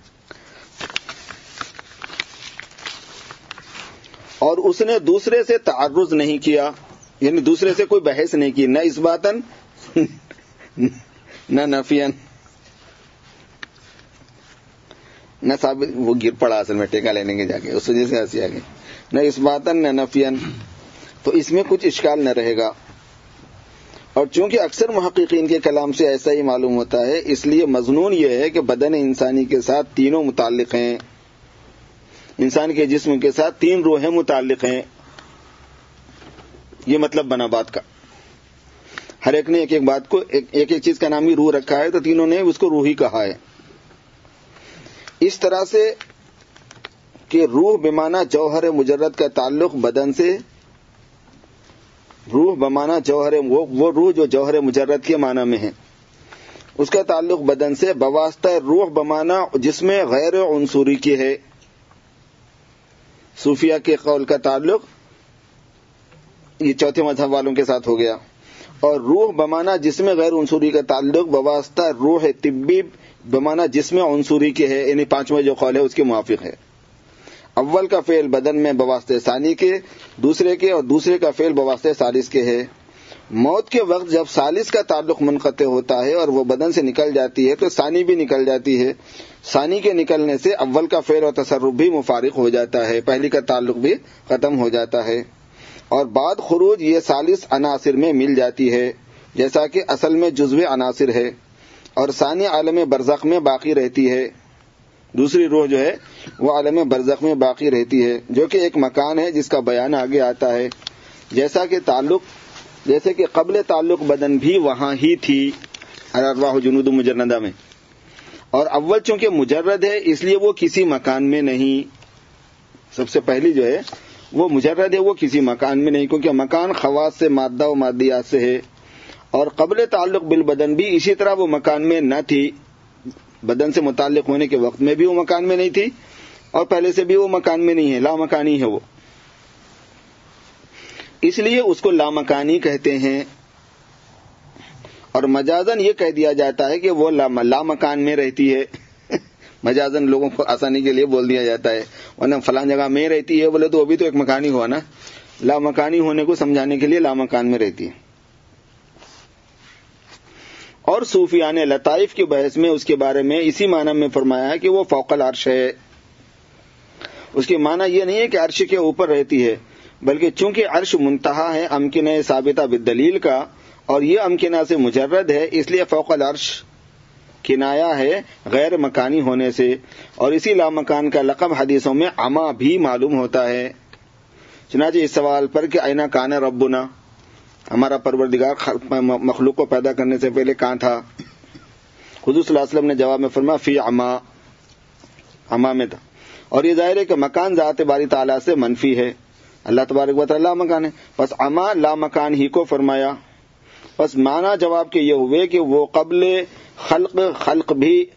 اور اس نے دوسرے سے تعرض نہیں کیا، یعنی دوسرے سے کوئی بحث نہیں کی، نہ اثباتاً نہ نفیاً، نہ ثابت. وہ گر پڑا اصل میں ٹیکا لینے کے جا کے، اس وجہ سے ہنسی آ گئی. نہ اثباتاً نہ نفیاً، تو اس میں کچھ اشکال نہ رہے گا. اور چونکہ اکثر محققین کے کلام سے ایسا ہی معلوم ہوتا ہے، اس لیے مضمون یہ ہے کہ بدن انسانی کے ساتھ تینوں متعلق ہیں، انسان کے جسم کے ساتھ 3 روحیں متعلق ہیں. یہ مطلب بنا بات کا. ہر ایک نے ایک ایک بات کو ایک ایک چیز کا نام ہی روح رکھا ہے، تو تینوں نے اس کو روح ہی کہا ہے. اس طرح سے کہ روح بمعنی جوہر مجرد کا تعلق بدن سے، روح بمعنی جوہر، وہ روح جو جوہر مجرد کے معنی میں ہے، اس کا تعلق بدن سے بواسطہ روح بمعنی جسم غیر عنصری کی ہے. صوفیہ کے قول کا تعلق یہ چوتھے مذہب والوں کے ساتھ ہو گیا. اور روح بمعنی جسم غیر عنصری کا تعلق بواسطہ روح طبی بمعنی جسم عنصری کے ہے، یعنی پانچواں جو قول ہے اس کے موافق ہے. اول کا فعل بدن میں بواسطہ ثانی کے، دوسرے کے، اور دوسرے کا فعل بواسطہ ثالث کے ہے. موت کے وقت جب ثالث کا تعلق منقطع ہوتا ہے اور وہ بدن سے نکل جاتی ہے تو ثانی بھی نکل جاتی ہے. ثانی کے نکلنے سے اول کا فعل اور تصرف بھی مفارق ہو جاتا ہے، پہلی کا تعلق بھی ختم ہو جاتا ہے. اور بعد خروج یہ ثالث عناصر میں مل جاتی ہے، جیسا کہ اصل میں جزو عناصر ہے، اور ثانی عالم برزخ میں باقی رہتی ہے. دوسری روح جو ہے وہ عالم برزخ میں باقی رہتی ہے، جو کہ ایک مکان ہے جس کا بیان آگے آتا ہے. جیسے کہ قبل تعلق بدن بھی وہاں ہی تھی، الارواح جنود مجردہ میں. اور اول چونکہ مجرد ہے اس لیے وہ کسی مکان میں نہیں. سب سے پہلی جو ہے وہ مجرد ہے، وہ کسی مکان میں نہیں، کیونکہ مکان خواص سے مادہ و مادیات سے ہے. اور قبل تعلق بالبدن بھی اسی طرح وہ مکان میں نہ تھی، بدن سے متعلق ہونے کے وقت میں بھی وہ مکان میں نہیں تھی، اور پہلے سے بھی وہ مکان میں نہیں ہے، لا مکانی ہے وہ. اس لیے اس کو لامکانی کہتے ہیں. اور مجازن یہ کہہ دیا جاتا ہے کہ وہ لامکان میں رہتی ہے. مجازن لوگوں کو آسانی کے لیے بول دیا جاتا ہے، ورنہ فلاں جگہ میں رہتی ہے بولے تو وہ بھی تو ایک مکان ہی ہوا نا. لامکانی ہونے کو سمجھانے کے لیے لامکان میں رہتی ہے. اور صوفیان لطائف کی بحث میں اس کے بارے میں اسی معنی میں فرمایا ہے کہ وہ فوق العرش ہے. اس کے معنی یہ نہیں ہے کہ عرش کے اوپر رہتی ہے، بلکہ چونکہ عرش منتہا ہے امکنہ ثابتہ بالدلیل کا، اور یہ امکنہ سے مجرد ہے، اس لیے فوق العرش کنایا ہے غیر مکانی ہونے سے. اور اسی لامکان کا لقب حدیثوں میں عما بھی معلوم ہوتا ہے. چنانچہ اس سوال پر کہ اینا کان ربنا، ہمارا پروردگار مخلوق کو پیدا کرنے سے پہلے کہاں تھا، حضور صلی اللہ علیہ وسلم نے جواب میں فرمایا فی عما میں تھا. اور یہ ظاہر ہے کہ مکان ذات باری تعالیٰ سے منفی ہے، اللہ تبارک و تعالیٰ مکان ہے، پس عما لا مکان ہی کو فرمایا. پس معنی جواب کے یہ ہوئے کہ وہ قبل خلق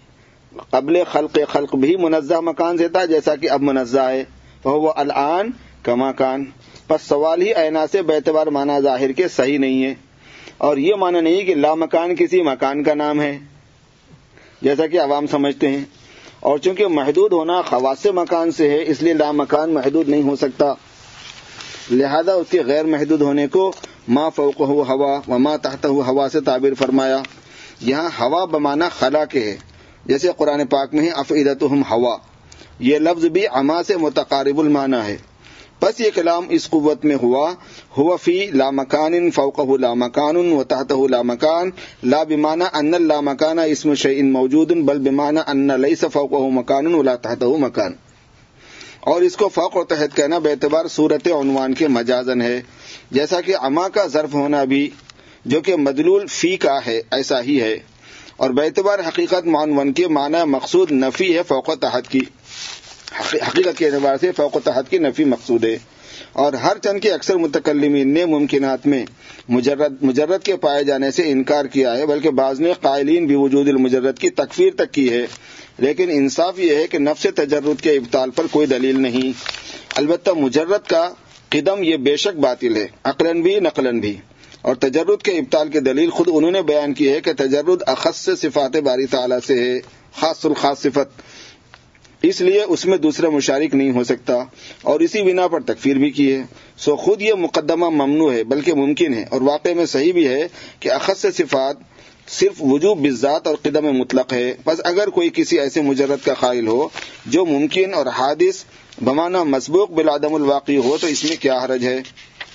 بھی منزہ مکان سے تھا جیسا کہ اب منزہ ہے، وہ الان کما کان. پس سوال ہی اینا سے باعتبار معنی ظاہر کے صحیح نہیں ہے، اور یہ معنی نہیں کہ لا مکان کسی مکان کا نام ہے جیسا کہ عوام سمجھتے ہیں. اور چونکہ محدود ہونا خواص مکان سے ہے، اس لیے لا مکان محدود نہیں ہو سکتا، لہذا اس کے غیر محدود ہونے کو ما فوقہ ہوا وما تحتہ ہوا سے تعبیر فرمایا. یہاں ہوا بمعنی خلا کے ہے، جیسے قرآن پاک میں ہے افئدتہم ہوا، یہ لفظ بھی عما سے متقارب المعنی ہے. پس یہ کلام اس قوت میں ہوا فی لا مکان فوقہ لا مکان و تحتہ لا مکان، لا بمعنی ان اللا مکان اسم شیء موجود بل بمعنی ان لیس فوقہ مکان ولا تحتہ مکان. اور اس کو فوق و تحت کہنا باعتبار صورت عنوان کے مجازن ہے، جیسا کہ عما کا ظرف ہونا بھی جو کہ مدلول فی کا ہے ایسا ہی ہے. اور باعتبار حقیقت معنون کے معنی مقصود نفی ہے فوق و تحت کی، حقیقت کے اعتبار سے فوق و تحت کی نفی مقصود ہے. اور ہر چند کے اکثر متکلمین نے ممکنات میں مجرد کے پائے جانے سے انکار کیا ہے، بلکہ بعض نے قائلین بھی وجود المجرد کی تکفیر تک کی ہے. لیکن انصاف یہ ہے کہ نفس تجرد کے ابطال پر کوئی دلیل نہیں. البتہ مجرد کا قدم یہ بے شک باطل ہے، عقلاً بھی نقلاً بھی. اور تجرد کے ابطال کی دلیل خود انہوں نے بیان کی ہے کہ تجرد اخص سے صفات باری تعالیٰ سے ہے، خاص الخاص صفت، اس لیے اس میں دوسرا مشارک نہیں ہو سکتا، اور اسی بنا پر تکفیر بھی کی ہے. سو خود یہ مقدمہ ممنوع ہے بلکہ ممکن ہے، اور واقع میں صحیح بھی ہے کہ اخص سے صفات صرف وجوب بالذات اور قدم مطلق ہے. بس اگر کوئی کسی ایسے مجرد کا قائل ہو جو ممکن اور حادث بمعنی مسبوق بالعدم الواقع ہو تو اس میں کیا حرج ہے.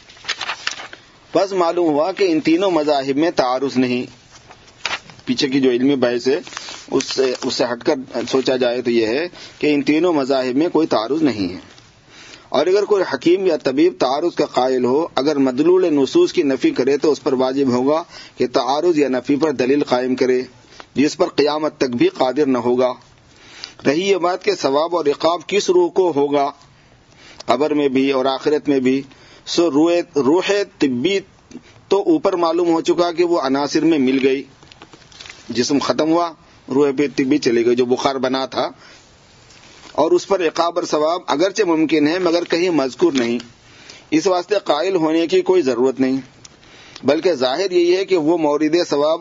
بس معلوم ہوا کہ ان تینوں مذاہب میں تعارض نہیں. پیچھے کی جو علمی بحث ہے اس سے ہٹ کر سوچا جائے تو یہ ہے کہ ان تینوں مذاہب میں کوئی تعارض نہیں ہے. اور اگر کوئی حکیم یا طبیب تعارض کا قائل ہو، اگر مدلول نصوص کی نفی کرے تو اس پر واجب ہوگا کہ تعارض یا نفی پر دلیل قائم کرے جس پر قیامت تک بھی قادر نہ ہوگا. رہی یہ بات کہ ثواب اور عقاب کس روح کو ہوگا، قبر میں بھی اور آخرت میں بھی، سو روح طبی تو اوپر معلوم ہو چکا کہ وہ عناصر میں مل گئی، جسم ختم ہوا، روح پہ طبی چلی گئی جو بخار بنا تھا، اور اس پر عقاب اور ثواب اگرچہ ممکن ہے مگر کہیں مذکور نہیں. اس واسطے قائل ہونے کی کوئی ضرورت نہیں، بلکہ ظاہر یہی ہے کہ وہ مورد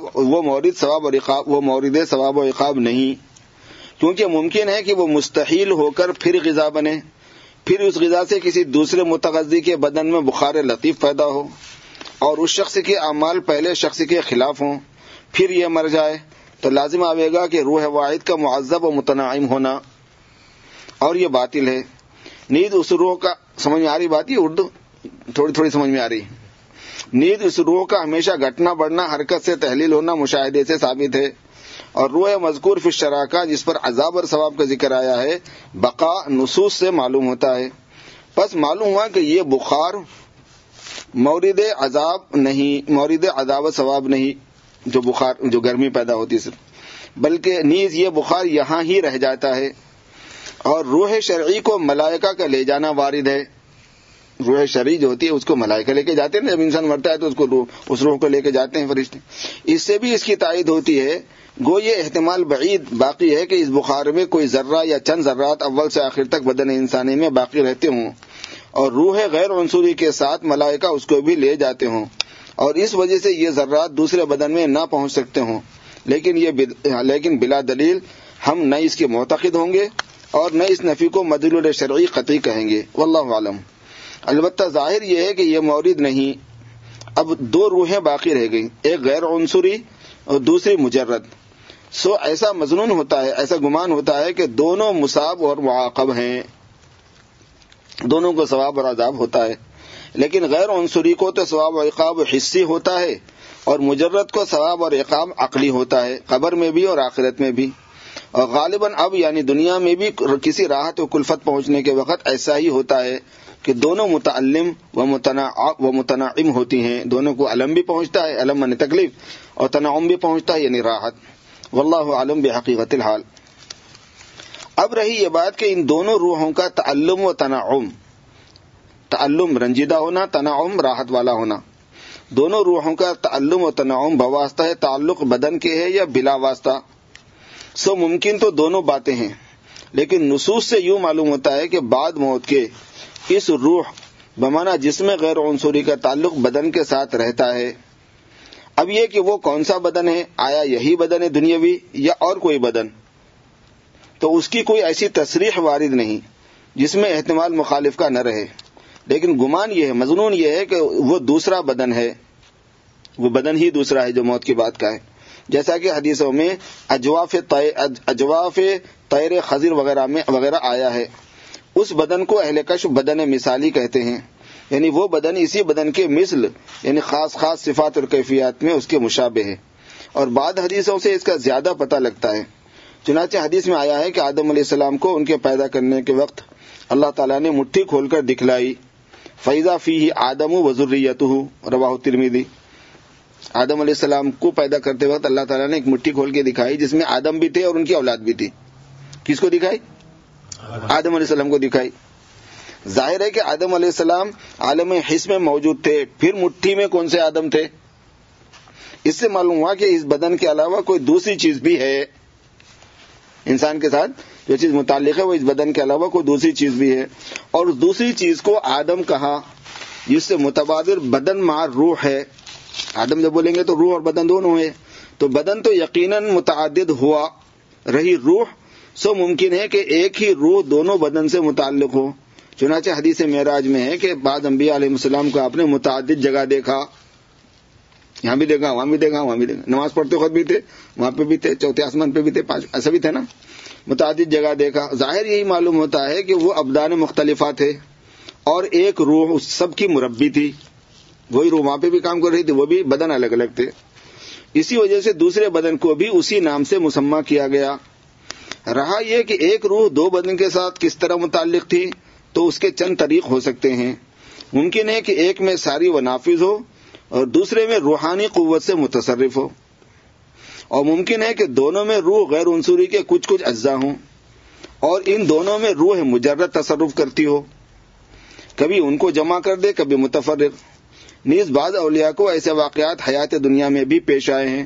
ثواب و عقاب نہیں، کیونکہ ممکن ہے کہ وہ مستحیل ہو کر پھر غذا بنے، پھر اس غذا سے کسی دوسرے متغذی کے بدن میں بخار لطیف پیدا ہو، اور اس شخص کے اعمال پہلے شخص کے خلاف ہوں، پھر یہ مر جائے، تو لازم آئے گا کہ روح واحد کا معذب و متنعم ہونا، اور یہ باطل ہے. نیز اس روح کا سمجھ میں آ رہی بات، یہ اردو تھوڑی تھوڑی سمجھ میں آ رہی. نیز اس روح کا ہمیشہ گھٹنا بڑھنا حرکت سے تحلیل ہونا مشاہدے سے ثابت ہے. اور روح مذکور فی الشراکہ جس پر عذاب اور ثواب کا ذکر آیا ہے بقا نصوص سے معلوم ہوتا ہے. پس معلوم ہوا کہ یہ بخار مورد عذاب و ثواب نہیں، جو بخار جو گرمی پیدا ہوتی ہے، بلکہ نیز یہ بخار یہاں ہی رہ جاتا ہے. اور روح شرعی کو ملائکہ کا لے جانا وارد ہے. روح شرعی جو ہوتی ہے اس کو ملائکہ لے کے جاتے ہیں، جب انسان مرتا ہے تو اس روح کو لے کے جاتے ہیں فرشتے. اس سے بھی اس کی تائید ہوتی ہے، گو یہ احتمال بعید باقی ہے کہ اس بخار میں کوئی ذرہ یا چند ذرات اول سے آخر تک بدن انسانی میں باقی رہتے ہوں، اور روح غیر عنصری کے ساتھ ملائکہ اس کو بھی لے جاتے ہوں، اور اس وجہ سے یہ ذرات دوسرے بدن میں نہ پہنچ سکتے ہوں. لیکن بلا دلیل ہم نہ اس کے معتقد ہوں گے اور نہ اس نفی کو مدلول شرعی قطعی کہیں گے. واللہ عالم. البتہ ظاہر یہ ہے کہ یہ مورد نہیں. اب دو روحیں باقی رہ گئیں، ایک غیر عنصری اور دوسری مجرد. سو ایسا مظنون ہوتا ہے، ایسا گمان ہوتا ہے کہ دونوں مصاب اور معاقب ہیں، دونوں کو ثواب اور عذاب ہوتا ہے. لیکن غیر عنصری کو تو ثواب و عقاب حصی ہوتا ہے اور مجرد کو ثواب اور عقاب عقلی ہوتا ہے، قبر میں بھی اور آخرت میں بھی. اور غالباً اب یعنی دنیا میں بھی کسی راحت و کلفت پہنچنے کے وقت ایسا ہی ہوتا ہے کہ دونوں متعلم و متنعم ہوتی ہیں، دونوں کو علم بھی پہنچتا ہے، علم یعنی تکلیف، اور تنعم بھی پہنچتا ہے یعنی راحت. واللہ عالم بحقیقت الحال. اب رہی یہ بات کہ ان دونوں روحوں کا تعلم و تنعم، تعلم رنجیدہ ہونا، تنعم راحت والا ہونا، دونوں روحوں کا تعلم و تنعم بواسطہ ہے تعلق بدن کے ہے یا بلا واسطہ. سو ممکن تو دونوں باتیں ہیں، لیکن نصوص سے یوں معلوم ہوتا ہے کہ بعد موت کے اس روح بمانا جسم غیر عنصری کا تعلق بدن کے ساتھ رہتا ہے. اب یہ کہ وہ کون سا بدن ہے، آیا یہی بدن ہے دنیاوی یا اور کوئی بدن، تو اس کی کوئی ایسی تصریح وارد نہیں جس میں احتمال مخالف کا نہ رہے. لیکن گمان یہ ہے، مظنون یہ ہے کہ وہ دوسرا بدن ہے، وہ بدن ہی دوسرا ہے جو موت کی بات کا ہے. جیسا کہ حدیثوں میں اجواف طیر خضر وغیرہ آیا ہے. اس بدن کو اہل کشف بدن مثالی کہتے ہیں، یعنی وہ بدن اسی بدن کے مثل یعنی خاص خاص صفات اور کیفیات میں اس کے مشابہ ہے. اور بعد حدیثوں سے اس کا زیادہ پتہ لگتا ہے. چنانچہ حدیث میں آیا ہے کہ آدم علیہ السلام کو ان کے پیدا کرنے کے وقت اللہ تعالیٰ نے مٹھی کھول کر دکھلائی، فَإِذَا فِيهِ آدَمُ وَذُرِّيَّتُهُ رواہ ترمذی. آدم علیہ السلام کو پیدا کرتے وقت اللہ تعالیٰ نے ایک مٹھی کھول کے دکھائی جس میں آدم بھی تھے اور ان کی اولاد بھی تھی. کس کو دکھائی؟ آدم علیہ السلام کو دکھائی. ظاہر ہے کہ آدم علیہ السلام عالم حس میں موجود تھے، پھر مٹھی میں کون سے آدم تھے؟ اس سے معلوم ہوا کہ اس بدن کے علاوہ کوئی دوسری چیز بھی ہے، انسان کے ساتھ جو چیز متعلق ہے وہ اس بدن کے علاوہ کوئی دوسری چیز بھی ہے. اور اس دوسری چیز کو آدم کہا، جس سے متبادر بدن مع روح ہے. آدم جب بولیں گے تو روح اور بدن دونوں ہے، تو بدن تو یقیناً متعدد ہوا، رہی روح. سو ممکن ہے کہ ایک ہی روح دونوں بدن سے متعلق ہو. چنانچہ حدیث معراج میں ہے کہ بعض انبیاء علیہ السلام کو آپ نے متعدد جگہ دیکھا، یہاں بھی دیکھا، وہاں بھی دیکھا، وہاں بھی دیکھا. نماز پڑھتے خود بھی تھے، وہاں پہ بھی تھے، چوتھے آسمان پہ بھی تھے، ایسا بھی تھے نا، متعدد جگہ دیکھا. ظاہر یہی معلوم ہوتا ہے کہ وہ ابدان مختلفہ تھے اور ایک روح اس سب کی مربی تھی. وہی روح وہاں پہ بھی کام کر رہی تھی، وہ بھی بدن الگ الگ تھے. اسی وجہ سے دوسرے بدن کو بھی اسی نام سے مسمى کیا گیا. رہا یہ کہ ایک روح دو بدن کے ساتھ کس طرح متعلق تھی، تو اس کے چند طریق ہو سکتے ہیں. ممکن ہے کہ ایک میں ساری و نافذ ہو اور دوسرے میں روحانی قوت سے متصرف ہو، اور ممکن ہے کہ دونوں میں روح غیر عنصری کے کچھ اجزاء ہوں اور ان دونوں میں روح مجرد تصرف کرتی ہو، کبھی ان کو جمع کر دے کبھی متفرق. نیز بعض اولیاء کو ایسے واقعات حیات دنیا میں بھی پیش آئے ہیں.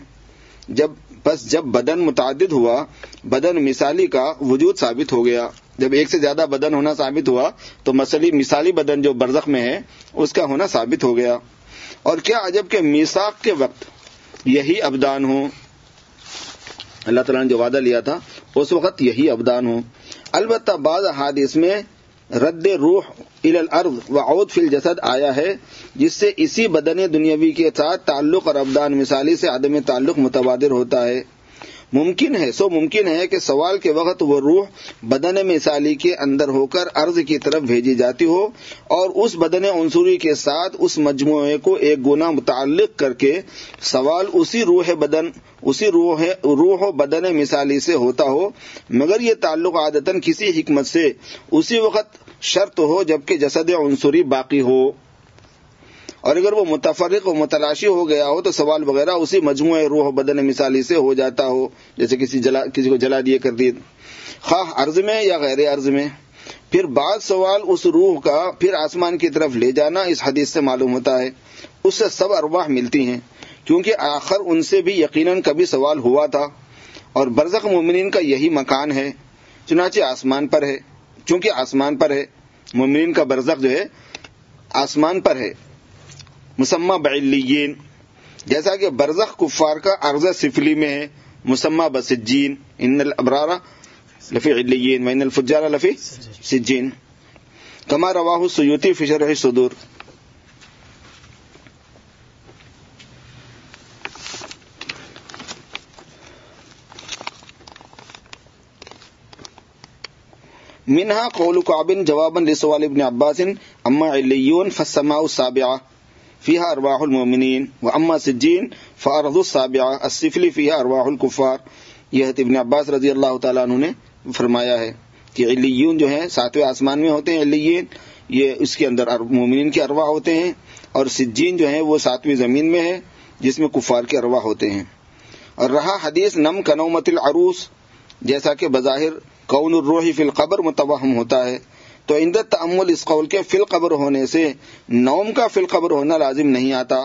جب بدن متعدد ہوا، بدن مثالی کا وجود ثابت ہو گیا. جب ایک سے زیادہ بدن ہونا ثابت ہوا تو مثالی بدن جو برزخ میں ہے اس کا ہونا ثابت ہو گیا. اور کیا عجب کہ میثاق کے وقت یہی ابدان ہوں، اللہ تعالیٰ نے جو وعدہ لیا تھا اس وقت یہی ابدان ہوں. البتہ بعض احادیث میں رد روح الی الارض وعود فی الجسد آیا ہے، جس سے اسی بدن دنیاوی کے ساتھ تعلق اور ابدان مثالی سے عدم تعلق متبادر ہوتا ہے. ممکن ہے کہ سوال کے وقت وہ روح بدن مثالی کے اندر ہو کر ارض کی طرف بھیجی جاتی ہو اور اس بدن عنصری کے ساتھ اس مجموعے کو ایک گنا متعلق کر کے سوال اسی روح و بدن مثالی سے ہوتا ہو، مگر یہ تعلق عادتاً کسی حکمت سے اسی وقت شرط ہو جبکہ جسد عنصری باقی ہو. اور اگر وہ متفرق و متلاشی ہو گیا ہو تو سوال وغیرہ اسی مجموعہ روح و بدن مثالی سے ہو جاتا ہو، جیسے کسی کو جلا دیے کر دیے، خواہ عرض میں یا غیر عرض میں. پھر بعض سوال اس روح کا پھر آسمان کی طرف لے جانا اس حدیث سے معلوم ہوتا ہے. اس سے سب ارواح ملتی ہیں، کیونکہ آخر ان سے بھی یقیناً کبھی سوال ہوا تھا. اور برزخ مومنین کا یہی مکان ہے، چنانچہ آسمان پر ہے. چونکہ آسمان پر ہے، مومنین کا برزخ جو ہے آسمان پر ہے، مسمى بعلیین. جیسا کہ برزخ کفار کا عرض سفلی میں ہے، مسمى بسجین. ان الابرار لفی علیین وان الفجار لفی سجین. کما رواہ السیوطی فی شرح الصدور. منها قول كعب جوابا لسؤال ابن عباس اما علیون فالسماء السابعة فيها ارواح المؤمنين واما سجین فارض السابعة السفل فيها ارواح الكفار. یہ ابن عباس رضی اللہ تعالیٰ عنہ نے فرمایا ہے کہ علیون جو ہیں ساتویں آسمان میں ہوتے ہیں. علیین یہ اس کے اندر مومنین کے ارواح ہوتے ہیں, اور سجین جو ہیں وہ ساتویں زمین میں ہے جس میں کفار کے ارواح ہوتے ہیں. اور رہا حدیث نم کنومت العروس, جیسا کہ بظاہر کون الروح فی القبر متوہم ہوتا ہے, تو عند تأمل اس قول کے فی القبر ہونے سے نوم کا فی القبر ہونا لازم نہیں آتا.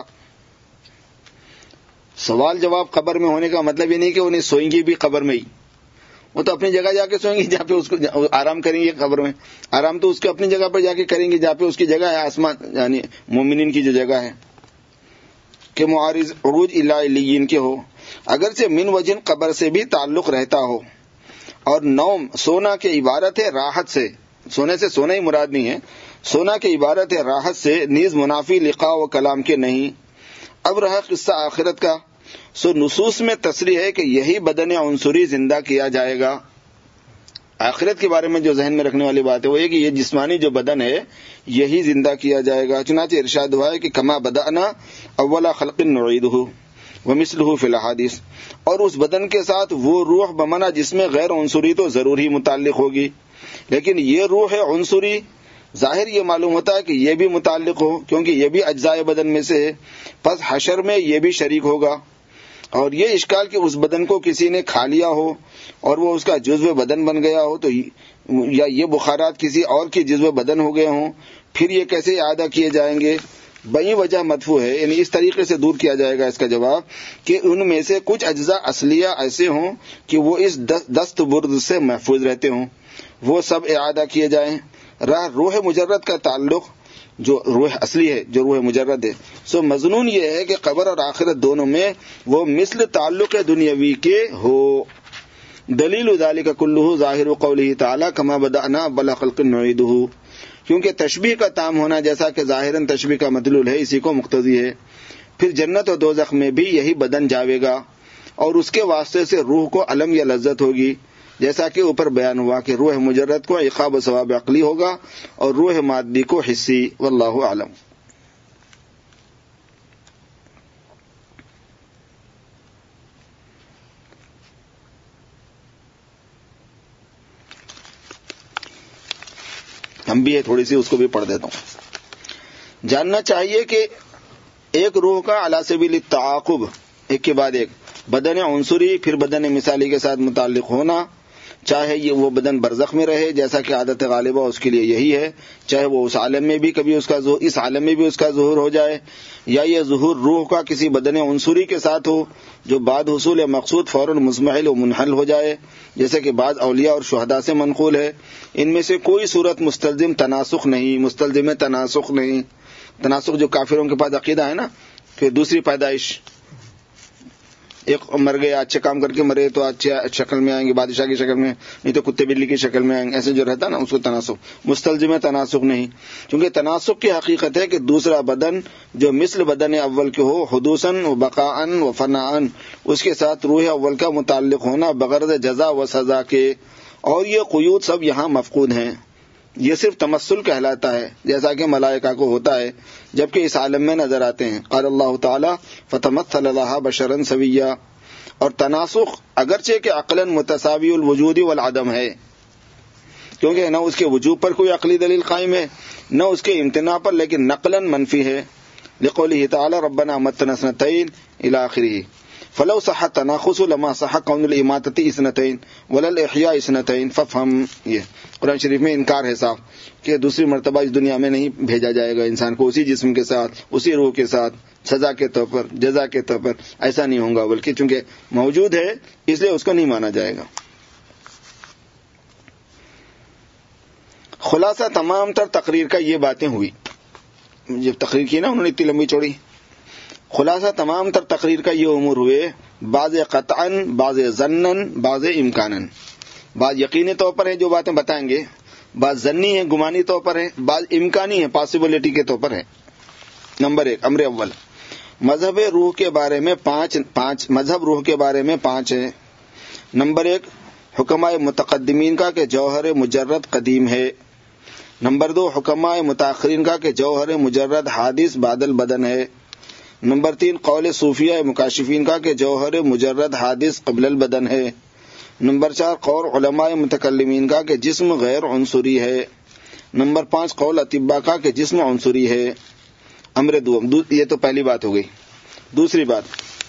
سوال جواب قبر میں ہونے کا مطلب یہ نہیں کہ انہیں سوئیں گی بھی قبر میں ہی, وہ تو اپنی جگہ جا کے سوئیں گی جہاں پہ اس کو آرام کریں گے. قبر میں آرام تو اس کے اپنی جگہ پر جا کے کریں گے جہاں پہ اس کی جگہ ہے, آسمان یعنی مومنین کی جو جگہ ہے, کہ معارض عروج الی علیین کے ہو, اگرچہ من وجن قبر سے بھی تعلق رہتا ہو. اور نوم سونا کے عبارت ہے راحت سے, سونے سے سونا ہی مراد نہیں ہے, سونا کے عبارت ہے راحت سے, نیز منافی لقاء و کلام کے نہیں. اب رہا قصہ آخرت کا, سو نصوص میں تصریح ہے کہ یہی بدن عنصری زندہ کیا جائے گا. آخرت کے بارے میں جو ذہن میں رکھنے والی بات ہے وہ یہ کہ یہ جسمانی جو بدن ہے یہی زندہ کیا جائے گا. چنانچہ ارشاد ہوا ہے کہ کما بدأنا اول خلق نعیدہ ومثلہ فی الاحادیث, اور اس بدن کے ساتھ وہ روح بمانا جس میں غیر عنصری تو ضرور ہی متعلق ہوگی, لیکن یہ روح عنصری ظاہر یہ معلوم ہوتا ہے کہ یہ بھی متعلق ہو کیونکہ یہ بھی اجزاء بدن میں سے ہے, پس حشر میں یہ بھی شریک ہوگا. اور یہ اشکال کہ اس بدن کو کسی نے کھا لیا ہو اور وہ اس کا جزو بدن بن گیا ہو, تو یا یہ بخارات کسی اور کی جزو بدن ہو گئے ہوں, پھر یہ کیسے اعادہ کیے جائیں گے, بئی وجہ مدفوع ہے. یعنی اس طریقے سے دور کیا جائے گا اس کا جواب کہ ان میں سے کچھ اجزاء اصلیہ ایسے ہوں کہ وہ اس دست برد سے محفوظ رہتے ہوں, وہ سب اعادہ کیے جائیں. روح مجرد کا تعلق جو روح اصلی ہے, جو روح مجرد ہے, سو مظنون یہ ہے کہ قبر اور آخرت دونوں میں وہ مثل تعلق دنیاوی کے ہو. دلیل ذالک کلہ ظاہر قولہ تعالی کما بدأنا اول خلق نعیدہ, کیونکہ تشبیہ کا تام ہونا جیسا کہ ظاہراً تشبیہ کا مدلول ہے اسی کو مقتضی ہے. پھر جنت و دوزخ میں بھی یہی بدن جاوے گا اور اس کے واسطے سے روح کو علم یا لذت ہوگی, جیسا کہ اوپر بیان ہوا کہ روح مجرد کو عقاب و ثواب عقلی ہوگا اور روح مادی کو حسی. واللہ اعلم. ہم بھی ہے تھوڑی سی اس کو بھی پڑھ دیتا ہوں. جاننا چاہیے کہ ایک روح کا علی سبیل التعاقب, ایک کے بعد ایک بدن عنصری پھر بدن مثالی کے ساتھ متعلق ہونا, چاہے یہ وہ بدن برزخ میں رہے جیسا کہ عادت غالبہ اس کے لیے یہی ہے, چاہے وہ اس عالم میں بھی کبھی اس عالم میں بھی اس کا ظہور ہو جائے, یا یہ ظہور روح کا کسی بدن عنصری کے ساتھ ہو جو بعد حصول مقصود فوراً مزمحل و منحل ہو جائے, جیسے کہ بعض اولیاء اور شہداء سے منقول ہے. ان میں سے کوئی صورت مستلزم تناسخ نہیں, مستلزم تناسخ نہیں. تناسخ جو کافروں کے پاس عقیدہ ہے نا, پھر دوسری پیدائش, ایک مر گیا اچھے کام کر کے مرے تو اچھے شکل میں آئیں گے, بادشاہ کی شکل میں, نہیں تو کتے بلی کی شکل میں آئیں گے, ایسے جو رہتا نا اس کو تناسخ. مستلزم تناسخ نہیں, کیونکہ تناسخ کی حقیقت ہے کہ دوسرا بدن جو مثل بدن اول کے ہو حدوثاً و بقاءً و فناءً, اس کے ساتھ روح اول کا متعلق ہونا بغرض جزا و سزا کے, اور یہ قیود سب یہاں مفقود ہیں. یہ صرف تمثل کہلاتا ہے جیسا کہ ملائکہ کو ہوتا ہے جبکہ اس عالم میں نظر آتے ہیں. قال اللہ تعالی فتمثل لها بشرا سویا. اور تناسخ اگرچہ کہ عقلاً متساوی الوجود والعدم ہے, کیونکہ نہ اس کے وجود پر کوئی عقلی دلیل قائم ہے نہ اس کے امتناع پر, لیکن نقلاً منفی ہے. لقوله تعالی ربنا امتنا اثنتين الى آخره. فلو صح التناخص لما صح كون الاماتة اثنتين ولا الاحياء اثنتين فافهم. یہ قرآن شریف میں انکار ہے صاف کہ دوسری مرتبہ اس دنیا میں نہیں بھیجا جائے گا انسان کو اسی جسم کے ساتھ اسی روح کے ساتھ سزا کے طور پر جزا کے طور پر, ایسا نہیں ہوگا, بلکہ چونکہ موجود ہے اس لیے اس کو نہیں مانا جائے گا. خلاصہ تمام تر تقریر کا یہ باتیں ہوئی, جب تقریر کی نا انہوں نے اتنی لمبی چوڑی, خلاصہ تمام تر تقریر کا یہ امور ہوئے, بعض قطعاً, بعض ظناً, بعض امکاناً. بعض یقینی طور پر ہیں جو باتیں بتائیں گے, بعض ضنی ہیں گمانی طور پر ہیں، بعض امکانی ہیں پاسبلٹی کے طور پر ہیں۔ نمبر 1 امر اول مذہب روح کے بارے میں مذہب روح کے بارے میں 5 ہیں۔ نمبر 1 حکمائے متقدمین کا کہ جوہر مجرد قدیم ہے۔ نمبر 2 حکمائے متاخرین کا کہ جوہر مجرد حادث بعد البدن ہے۔ نمبر 3 قول صوفیہ مکاشفین کا کہ جوہر مجرد حادث قبل البدن ہے۔ نمبر 4 قول علماء متکلمین کا کہ جسم غیر عنصری ہے۔ نمبر 5 قول اطباء کا کہ جسم عنصری ہے۔ امر دوم، یہ تو پہلی بات ہو گئی۔ دوسری بات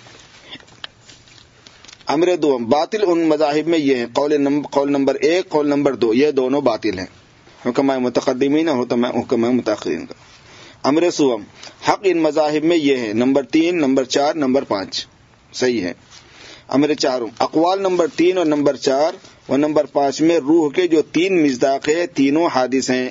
امر دوم باطل ان مذاہب میں یہ ہیں، قول نمبر 1 قول نمبر 2 یہ دونوں باطل ہیں، حکماء متقدمین اور حکماء متاخرین کا۔ امر سوم حق ان مذاہب میں یہ ہیں، نمبر 3 نمبر 4 نمبر 5 صحیح ہے۔ امر چارم اقوال نمبر 3 اور نمبر 4 اور نمبر 5 میں روح کے جو 3 مصداق ہے تینوں حادث ہیں،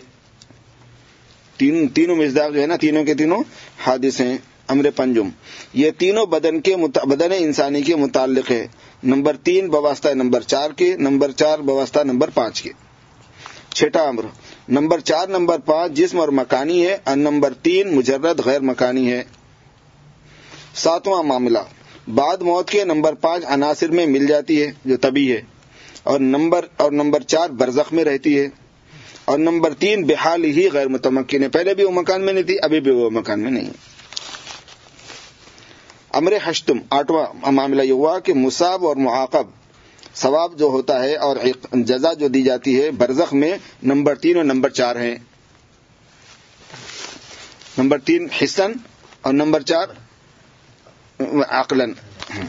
تینوں مصداق ہے نا، تینوں کے تینوں حادث ہیں۔ امر پنجم یہ تینوں بدن انسانی کے متعلق ہے، نمبر 3 بواسطہ نمبر 4 کے، نمبر 4 بواسطہ نمبر 5 کے۔ چھٹا امر نمبر 4 نمبر 5 جسم اور مکانی ہے، اور نمبر 3 مجرد غیر مکانی ہے۔ ساتواں معاملہ بعد موت کے نمبر 5 عناصر میں مل جاتی ہے جو طبی ہے، اور نمبر 4 برزخ میں رہتی ہے، اور نمبر 3 بحال ہی غیر متمکن ہے، پہلے بھی وہ مکان میں نہیں تھی ابھی بھی وہ مکان میں نہیں ہے۔ امر ہشتم 8واں معاملہ یہ ہوا کہ مصاب اور معاقب ثواب جو ہوتا ہے اور جزا جو دی جاتی ہے برزخ میں نمبر 3 اور نمبر 4 ہیں، نمبر 3 حسن اور نمبر 4 عقلن۔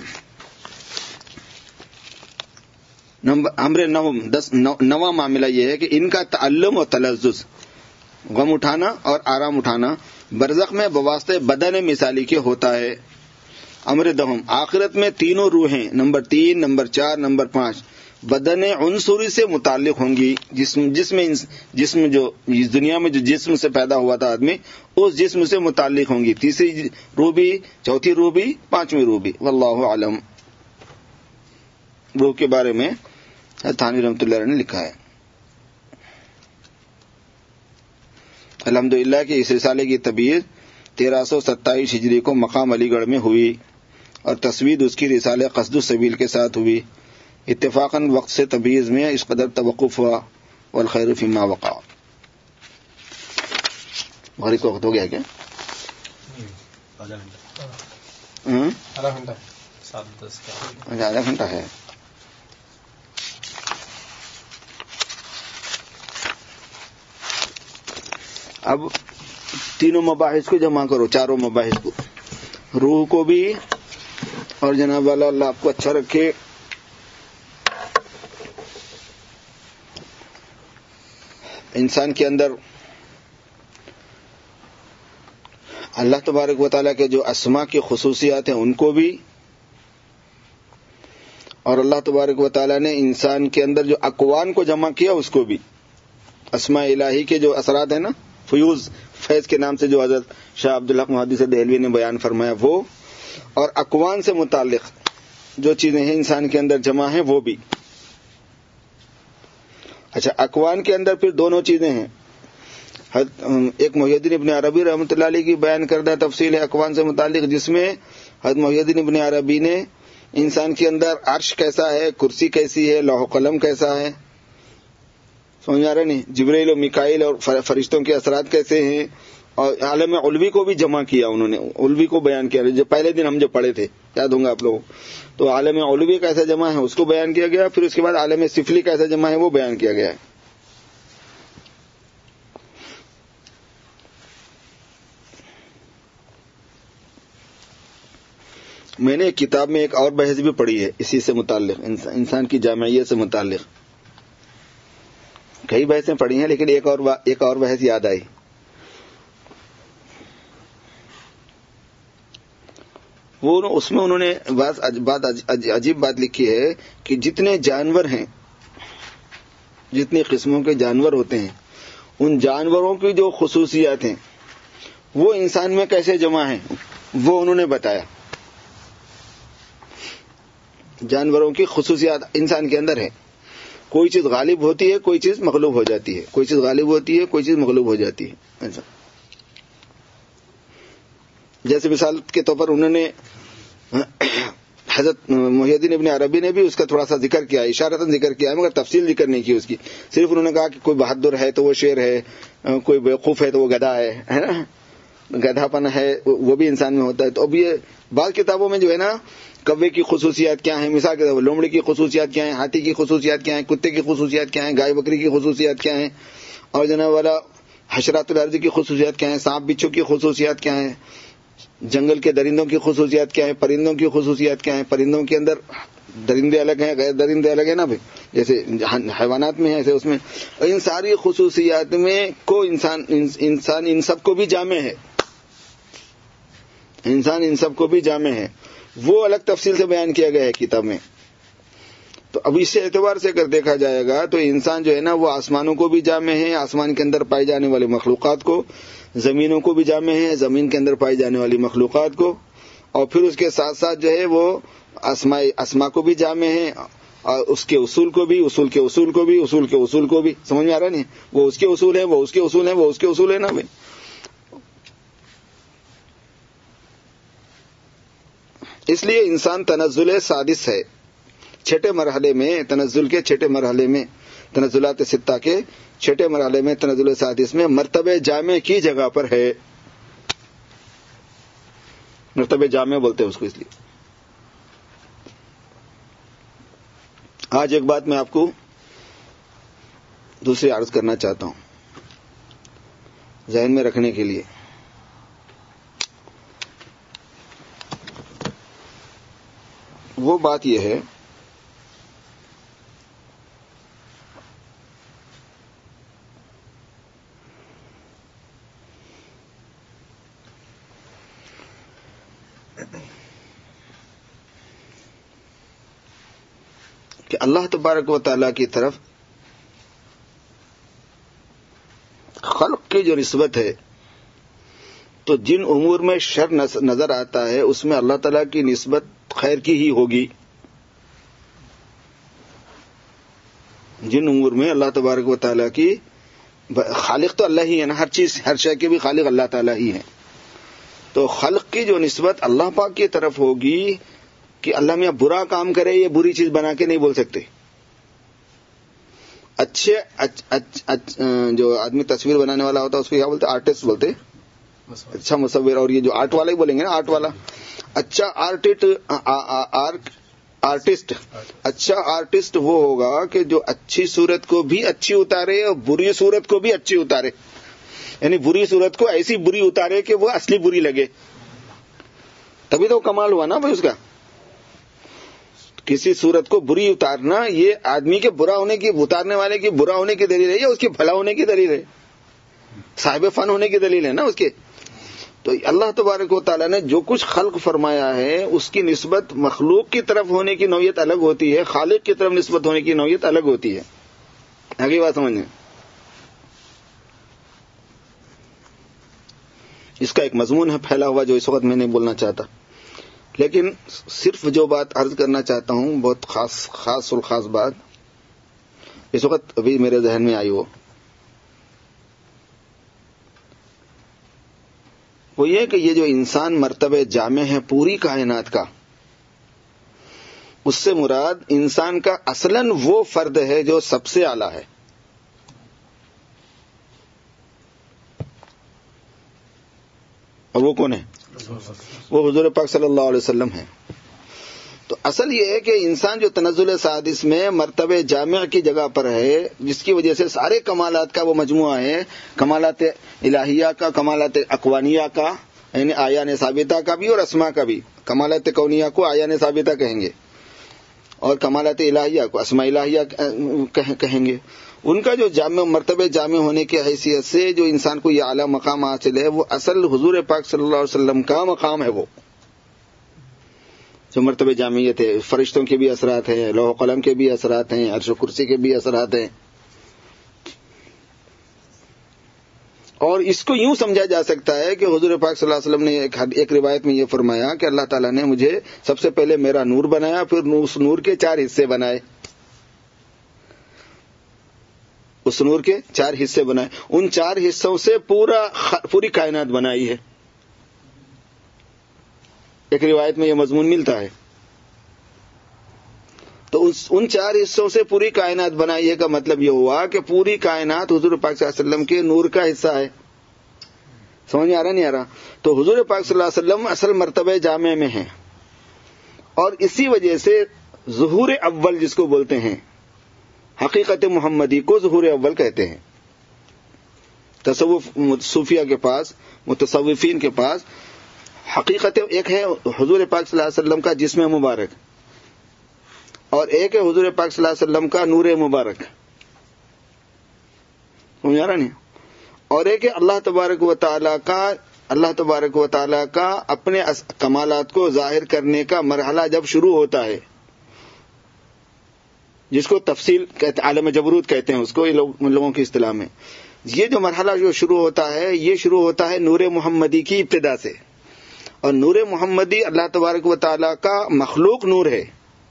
امر نواں معاملہ یہ ہے کہ ان کا تعلم اور تلذذ، غم اٹھانا اور آرام اٹھانا برزخ میں بواسطے بدن مثالی کے ہوتا ہے۔ امر دہم آخرت میں تینوں روحیں نمبر 3 نمبر 4 نمبر 5 بدن عنصری سے متعلق ہوں گی، جسم جو اس دنیا میں جو جسم سے پیدا ہوا تھا آدمی اس جسم سے متعلق ہوں گی، تیسری روح بھی، چوتھی روح بھی، 5ویں روح بھی۔ واللہ اعلم۔ روح کے بارے میں تھانوی رحمۃ اللہ علیہ نے لکھا ہے۔ الحمدللہ کہ اس رسالے کی تبییر 1327 ہجری کو مقام علی گڑھ میں ہوئی اور تصوید اس کی رسالہ قصد السبیل کے ساتھ ہوئی۔ اتفاقاً وقت سے تبییض میں اس قدر توقف ہوا، والخیر فیما وقع۔ غریب کا وقت ہو گیا کیا؟ آدھا گھنٹہ ہے۔ اب تینوں مباحث کو جمع کرو، چاروں مباحث کو، روح کو بھی، اور جناب والا اللہ آپ کو اچھا رکھے، انسان کے اندر اللہ تبارک و تعالیٰ کے جو اسماء کی خصوصیات ہیں ان کو بھی، اور اللہ تبارک و تعالیٰ نے انسان کے اندر جو اقوان کو جمع کیا اس کو بھی، اسماء الہی کے جو اثرات ہیں نا، فیض کے نام سے جو حضرت شاہ عبدالحق محدث دہلوی نے بیان فرمایا وہ، اور اقوان سے متعلق جو چیزیں ہیں انسان کے اندر جمع ہیں وہ بھی۔ اچھا، اقوان کے اندر پھر دونوں چیزیں ہیں، ایک محی الدین ابن عربی رحمۃ اللہ علیہ کی بیان کردہ تفصیل ہے اقوان سے متعلق، جس میں حضرت محی الدین ابن عربی نے انسان کے اندر عرش کیسا ہے، کرسی کیسی ہے، لوح و قلم کیسا ہے، سمجھ آ رہا نہیں، جبرائیل و میکائیل اور فرشتوں کے اثرات کیسے ہیں، اور عالم علوی کو بھی جمع کیا انہوں نے، علوی کو بیان کیا، جو پہلے دن ہم جو پڑھے تھے یاد ہوں گا آپ لوگوں، تو عالم علوی کیسا جمع ہے اس کو بیان کیا گیا، پھر اس کے بعد عالم سفلی کیسا جمع ہے وہ بیان کیا گیا ہے۔ میں نے ایک کتاب میں ایک اور بحث بھی پڑھی ہے اسی سے متعلق، انسان کی جامعیت سے متعلق، کئی بحثیں پڑھی ہیں لیکن ایک اور بحث یاد آئی۔ اس میں انہوں نے عجیب بات لکھی ہے کہ جتنے جانور ہیں، جتنی قسموں کے جانور ہوتے ہیں، ان جانوروں کی جو خصوصیات ہیں وہ انسان میں کیسے جمع ہیں وہ انہوں نے بتایا۔ جانوروں کی خصوصیات انسان کے اندر ہے، کوئی چیز غالب ہوتی ہے، کوئی چیز مغلوب ہو جاتی ہے، کوئی چیز غالب ہوتی ہے، کوئی چیز مغلوب ہو جاتی ہے. ایسا جیسے مثال کے طور پر انہوں نے حضرت محی الدین ابن عربی نے بھی اس کا تھوڑا سا ذکر کیا، اشارتاً ذکر کیا ہے، مگر تفصیل ذکر نہیں کی اس کی. صرف انہوں نے کہا کہ کوئی بہادر ہے تو وہ شیر ہے، کوئی بیوقوف ہے تو وہ گدھا ہے نا، گدھا پن ہے وہ بھی انسان میں ہوتا ہے. تو اب یہ بعض کتابوں میں جو ہے نا کوے کی خصوصیات کیا ہیں، مثال کے طور پر لومڑی کی خصوصیات کیا ہیں، ہاتھی کی خصوصیات کیا ہیں، کتے کی خصوصیات کیا ہیں، گائے بکری کی خصوصیات کیا ہیں، اور جناب والا حشرات الارض کی خصوصیات کیا ہیں، سانپ بچھو کی خصوصیات کیا ہیں، جنگل کے درندوں کی خصوصیات کیا ہیں، پرندوں کی خصوصیات کیا ہیں، پرندوں کے اندر درندے الگ ہیں، غیر درندے الگ ہیں نا بھائی، جیسے حیوانات میں ہیں ایسے اس میں. ان ساری خصوصیات میں کو انسان ان سب کو بھی جامع ہے، انسان ان سب کو بھی جامع ہے، وہ الگ تفصیل سے بیان کیا گیا ہے کتاب میں. تو اب اس اعتبار سے اگر دیکھا جائے گا تو انسان جو ہے نا وہ آسمانوں کو بھی جامع ہے، آسمان کے اندر پائے جانے والے مخلوقات کو، زمینوں کو بھی جامع ہے، زمین کے اندر پائی جانے والی مخلوقات کو، اور پھر اس کے ساتھ ساتھ جو ہے وہ اسما کو بھی جامع ہے، اور اس کے اصول کو بھی، اصول کے اصول کو بھی، اصول کے اصول کو بھی. سمجھ میں آ رہا نہیں؟ وہ اس کے اصول ہے، وہ اس کے اصول ہے، وہ اس کے اصول ہے نا بھائی. اس لیے انسان تنزل سادس ہے، چھٹے مرحلے میں، تنزل کے چھٹے مرحلے میں، تنزلات ستہ کے چھٹے مرحلے میں، تنزل سادس میں مرتبہ جامع کی جگہ پر ہے. مرتبہ جامع بولتے ہیں اس کو. اس لیے آج ایک بات میں آپ کو دوسری عرض کرنا چاہتا ہوں ذہن میں رکھنے کے لیے. وہ بات یہ ہے کہ اللہ تبارک و تعالیٰ کی طرف خلق کی جو نسبت ہے، تو جن امور میں شر نظر آتا ہے اس میں اللہ تعالیٰ کی نسبت خیر کی ہی ہوگی. جن امور میں اللہ تبارک و تعالیٰ کی، خالق تو اللہ ہی ہے نا، ہر چیز ہر شے کے بھی خالق اللہ تعالیٰ ہی ہے. تو خلق کی جو نسبت اللہ پاک کی طرف ہوگی کہ اللہ میاں برا کام کرے، یہ بری چیز بنا کے نہیں بول سکتے. اچھے جو آدمی تصویر بنانے والا ہوتا ہے اس کو کیا بولتے؟ آرٹسٹ بولتے. اچھا مصور، اور یہ جو آرٹ والا ہی بولیں گے نا، آرٹ والا. اچھا آرٹسٹ، اچھا آرٹسٹ وہ ہوگا کہ جو اچھی صورت کو بھی اچھی اتارے اور بری صورت کو بھی اچھی اتارے. یعنی بری صورت کو ایسی بری اتارے کہ وہ اصلی بری لگے. تبھی تو کمال ہوا نا بھائی اس کا. کسی صورت کو بری اتارنا یہ آدمی کے برا ہونے کی، اتارنے والے کی برا ہونے کی دلیل ہے یا اس کے بھلا ہونے کی دلیل ہے؟ صاحب فن ہونے کی دلیل ہے نا اس کے. تو اللہ تبارک و تعالیٰ نے جو کچھ خلق فرمایا ہے اس کی نسبت مخلوق کی طرف ہونے کی نوعیت الگ ہوتی ہے، خالق کی طرف نسبت ہونے کی نوعیت الگ ہوتی ہے. آگے بات سمجھیں. اس کا ایک مضمون ہے پھیلا ہوا جو اس وقت میں نہیں بولنا چاہتا، لیکن صرف جو بات عرض کرنا چاہتا ہوں بہت خاص اور خاص بات اس وقت ابھی میرے ذہن میں آئی، وہ یہ کہ یہ جو انسان مرتبہ جامع ہے پوری کائنات کا، اس سے مراد انسان کا اصلاً وہ فرد ہے جو سب سے اعلیٰ ہے. اور وہ کون ہے؟ وہ حضور پاک صلی اللہ علیہ وسلم ہے. تو اصل یہ ہے کہ انسان جو تنزل سادس میں مرتبہ جامع کی جگہ پر ہے، جس کی وجہ سے سارے کمالات کا وہ مجموعہ ہے، کمالات الہیہ کا، کمالات اقوانیہ کا یعنی آیان ثابتہ کا بھی، اور اسما کا بھی. کمالات کونیہ کو آیان ثابتہ کہیں گے اور کمالات الہیہ کو اسماء الہیہ کہیں گے. ان کا جو جامع مرتبہ جامع ہونے کی حیثیت سے جو انسان کو یہ اعلیٰ مقام حاصل ہے، وہ اصل حضور پاک صلی اللہ علیہ وسلم کا مقام ہے. وہ جو مرتبہ جامعیت ہے، فرشتوں کے بھی اثرات ہیں، لوح و قلم کے بھی اثرات ہیں، عرش و کرسی کے بھی اثرات ہیں. اور اس کو یوں سمجھا جا سکتا ہے کہ حضور پاک صلی اللہ علیہ وسلم نے ایک روایت میں یہ فرمایا کہ اللہ تعالیٰ نے مجھے سب سے پہلے میرا نور بنایا، پھر اس نور کے 4 حصے بنائے. اس نور کے 4 حصے بنائے، ان 4 حصوں سے پوری کائنات بنائی ہے. ایک روایت میں یہ مضمون ملتا ہے. تو ان 4 حصوں سے پوری کائنات بنائی ہے کا مطلب یہ ہوا کہ پوری کائنات حضور پاک صلی اللہ علیہ وسلم کے نور کا حصہ ہے. سمجھ میں آ رہا نہیں آ رہا؟ تو حضور پاک صلی اللہ علیہ وسلم اصل مرتبہ جامع میں ہیں، اور اسی وجہ سے ظہور اول جس کو بولتے ہیں، حقیقت محمدی کو ظہور اول کہتے ہیں. تصوف صوفیہ کے پاس، متصوفین کے پاس حقیقت ایک ہے حضور پاک صلی اللہ علیہ وسلم کا جسم مبارک، اور ایک ہے حضور پاک صلی اللہ علیہ وسلم کا نور مبارک. سمجھ آ رہا نہیں؟ اور ایک ہے اللہ تبارک و تعالی کا اپنے کمالات کو ظاہر کرنے کا مرحلہ جب شروع ہوتا ہے، جس کو تفصیل کہتے، عالم جبروت کہتے ہیں اس کو لوگوں کی اصطلاح میں. یہ جو مرحلہ جو شروع ہوتا ہے، یہ شروع ہوتا ہے نور محمدی کی ابتدا سے. اور نور محمدی اللہ تبارک و تعالی کا مخلوق نور ہے.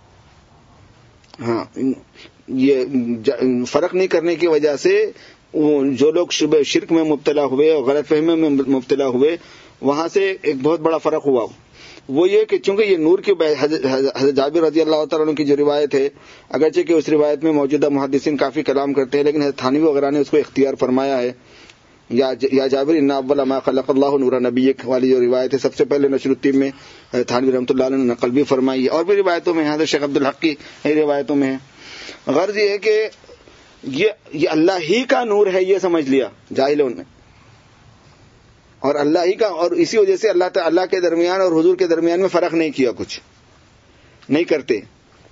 ہاں، یہ فرق نہیں کرنے کی وجہ سے جو لوگ شرک میں مبتلا ہوئے اور غلط فہمی میں مبتلا ہوئے، وہاں سے ایک بہت بڑا فرق ہوا. وہ یہ کہ چونکہ یہ نور کی حضرت جابر رضی اللہ تعالیٰ عنہ کی جو روایت ہے، اگرچہ کہ اس روایت میں موجودہ محدثین کافی کلام کرتے ہیں، لیکن حضرت تھانوی وغیرہ نے اس کو اختیار فرمایا ہے. یا جابر ان اول ما خلق اللہ نور نبیک والی جو روایت ہے، سب سے پہلے نشر الدین میں تھانوی رحمۃ اللہ علیہ نے نقل بھی فرمائی ہے، اور بھی روایتوں میں حضرت شیخ عبدالحق کی روایتوں میں ہے. غرض یہ ہے کہ یہ اللہ ہی کا نور ہے، یہ سمجھ لیا جاہلوں نے، اور اللہ ہی کا، اور اسی وجہ سے اللہ کے درمیان اور حضور کے درمیان میں فرق نہیں کیا، کچھ نہیں کرتے.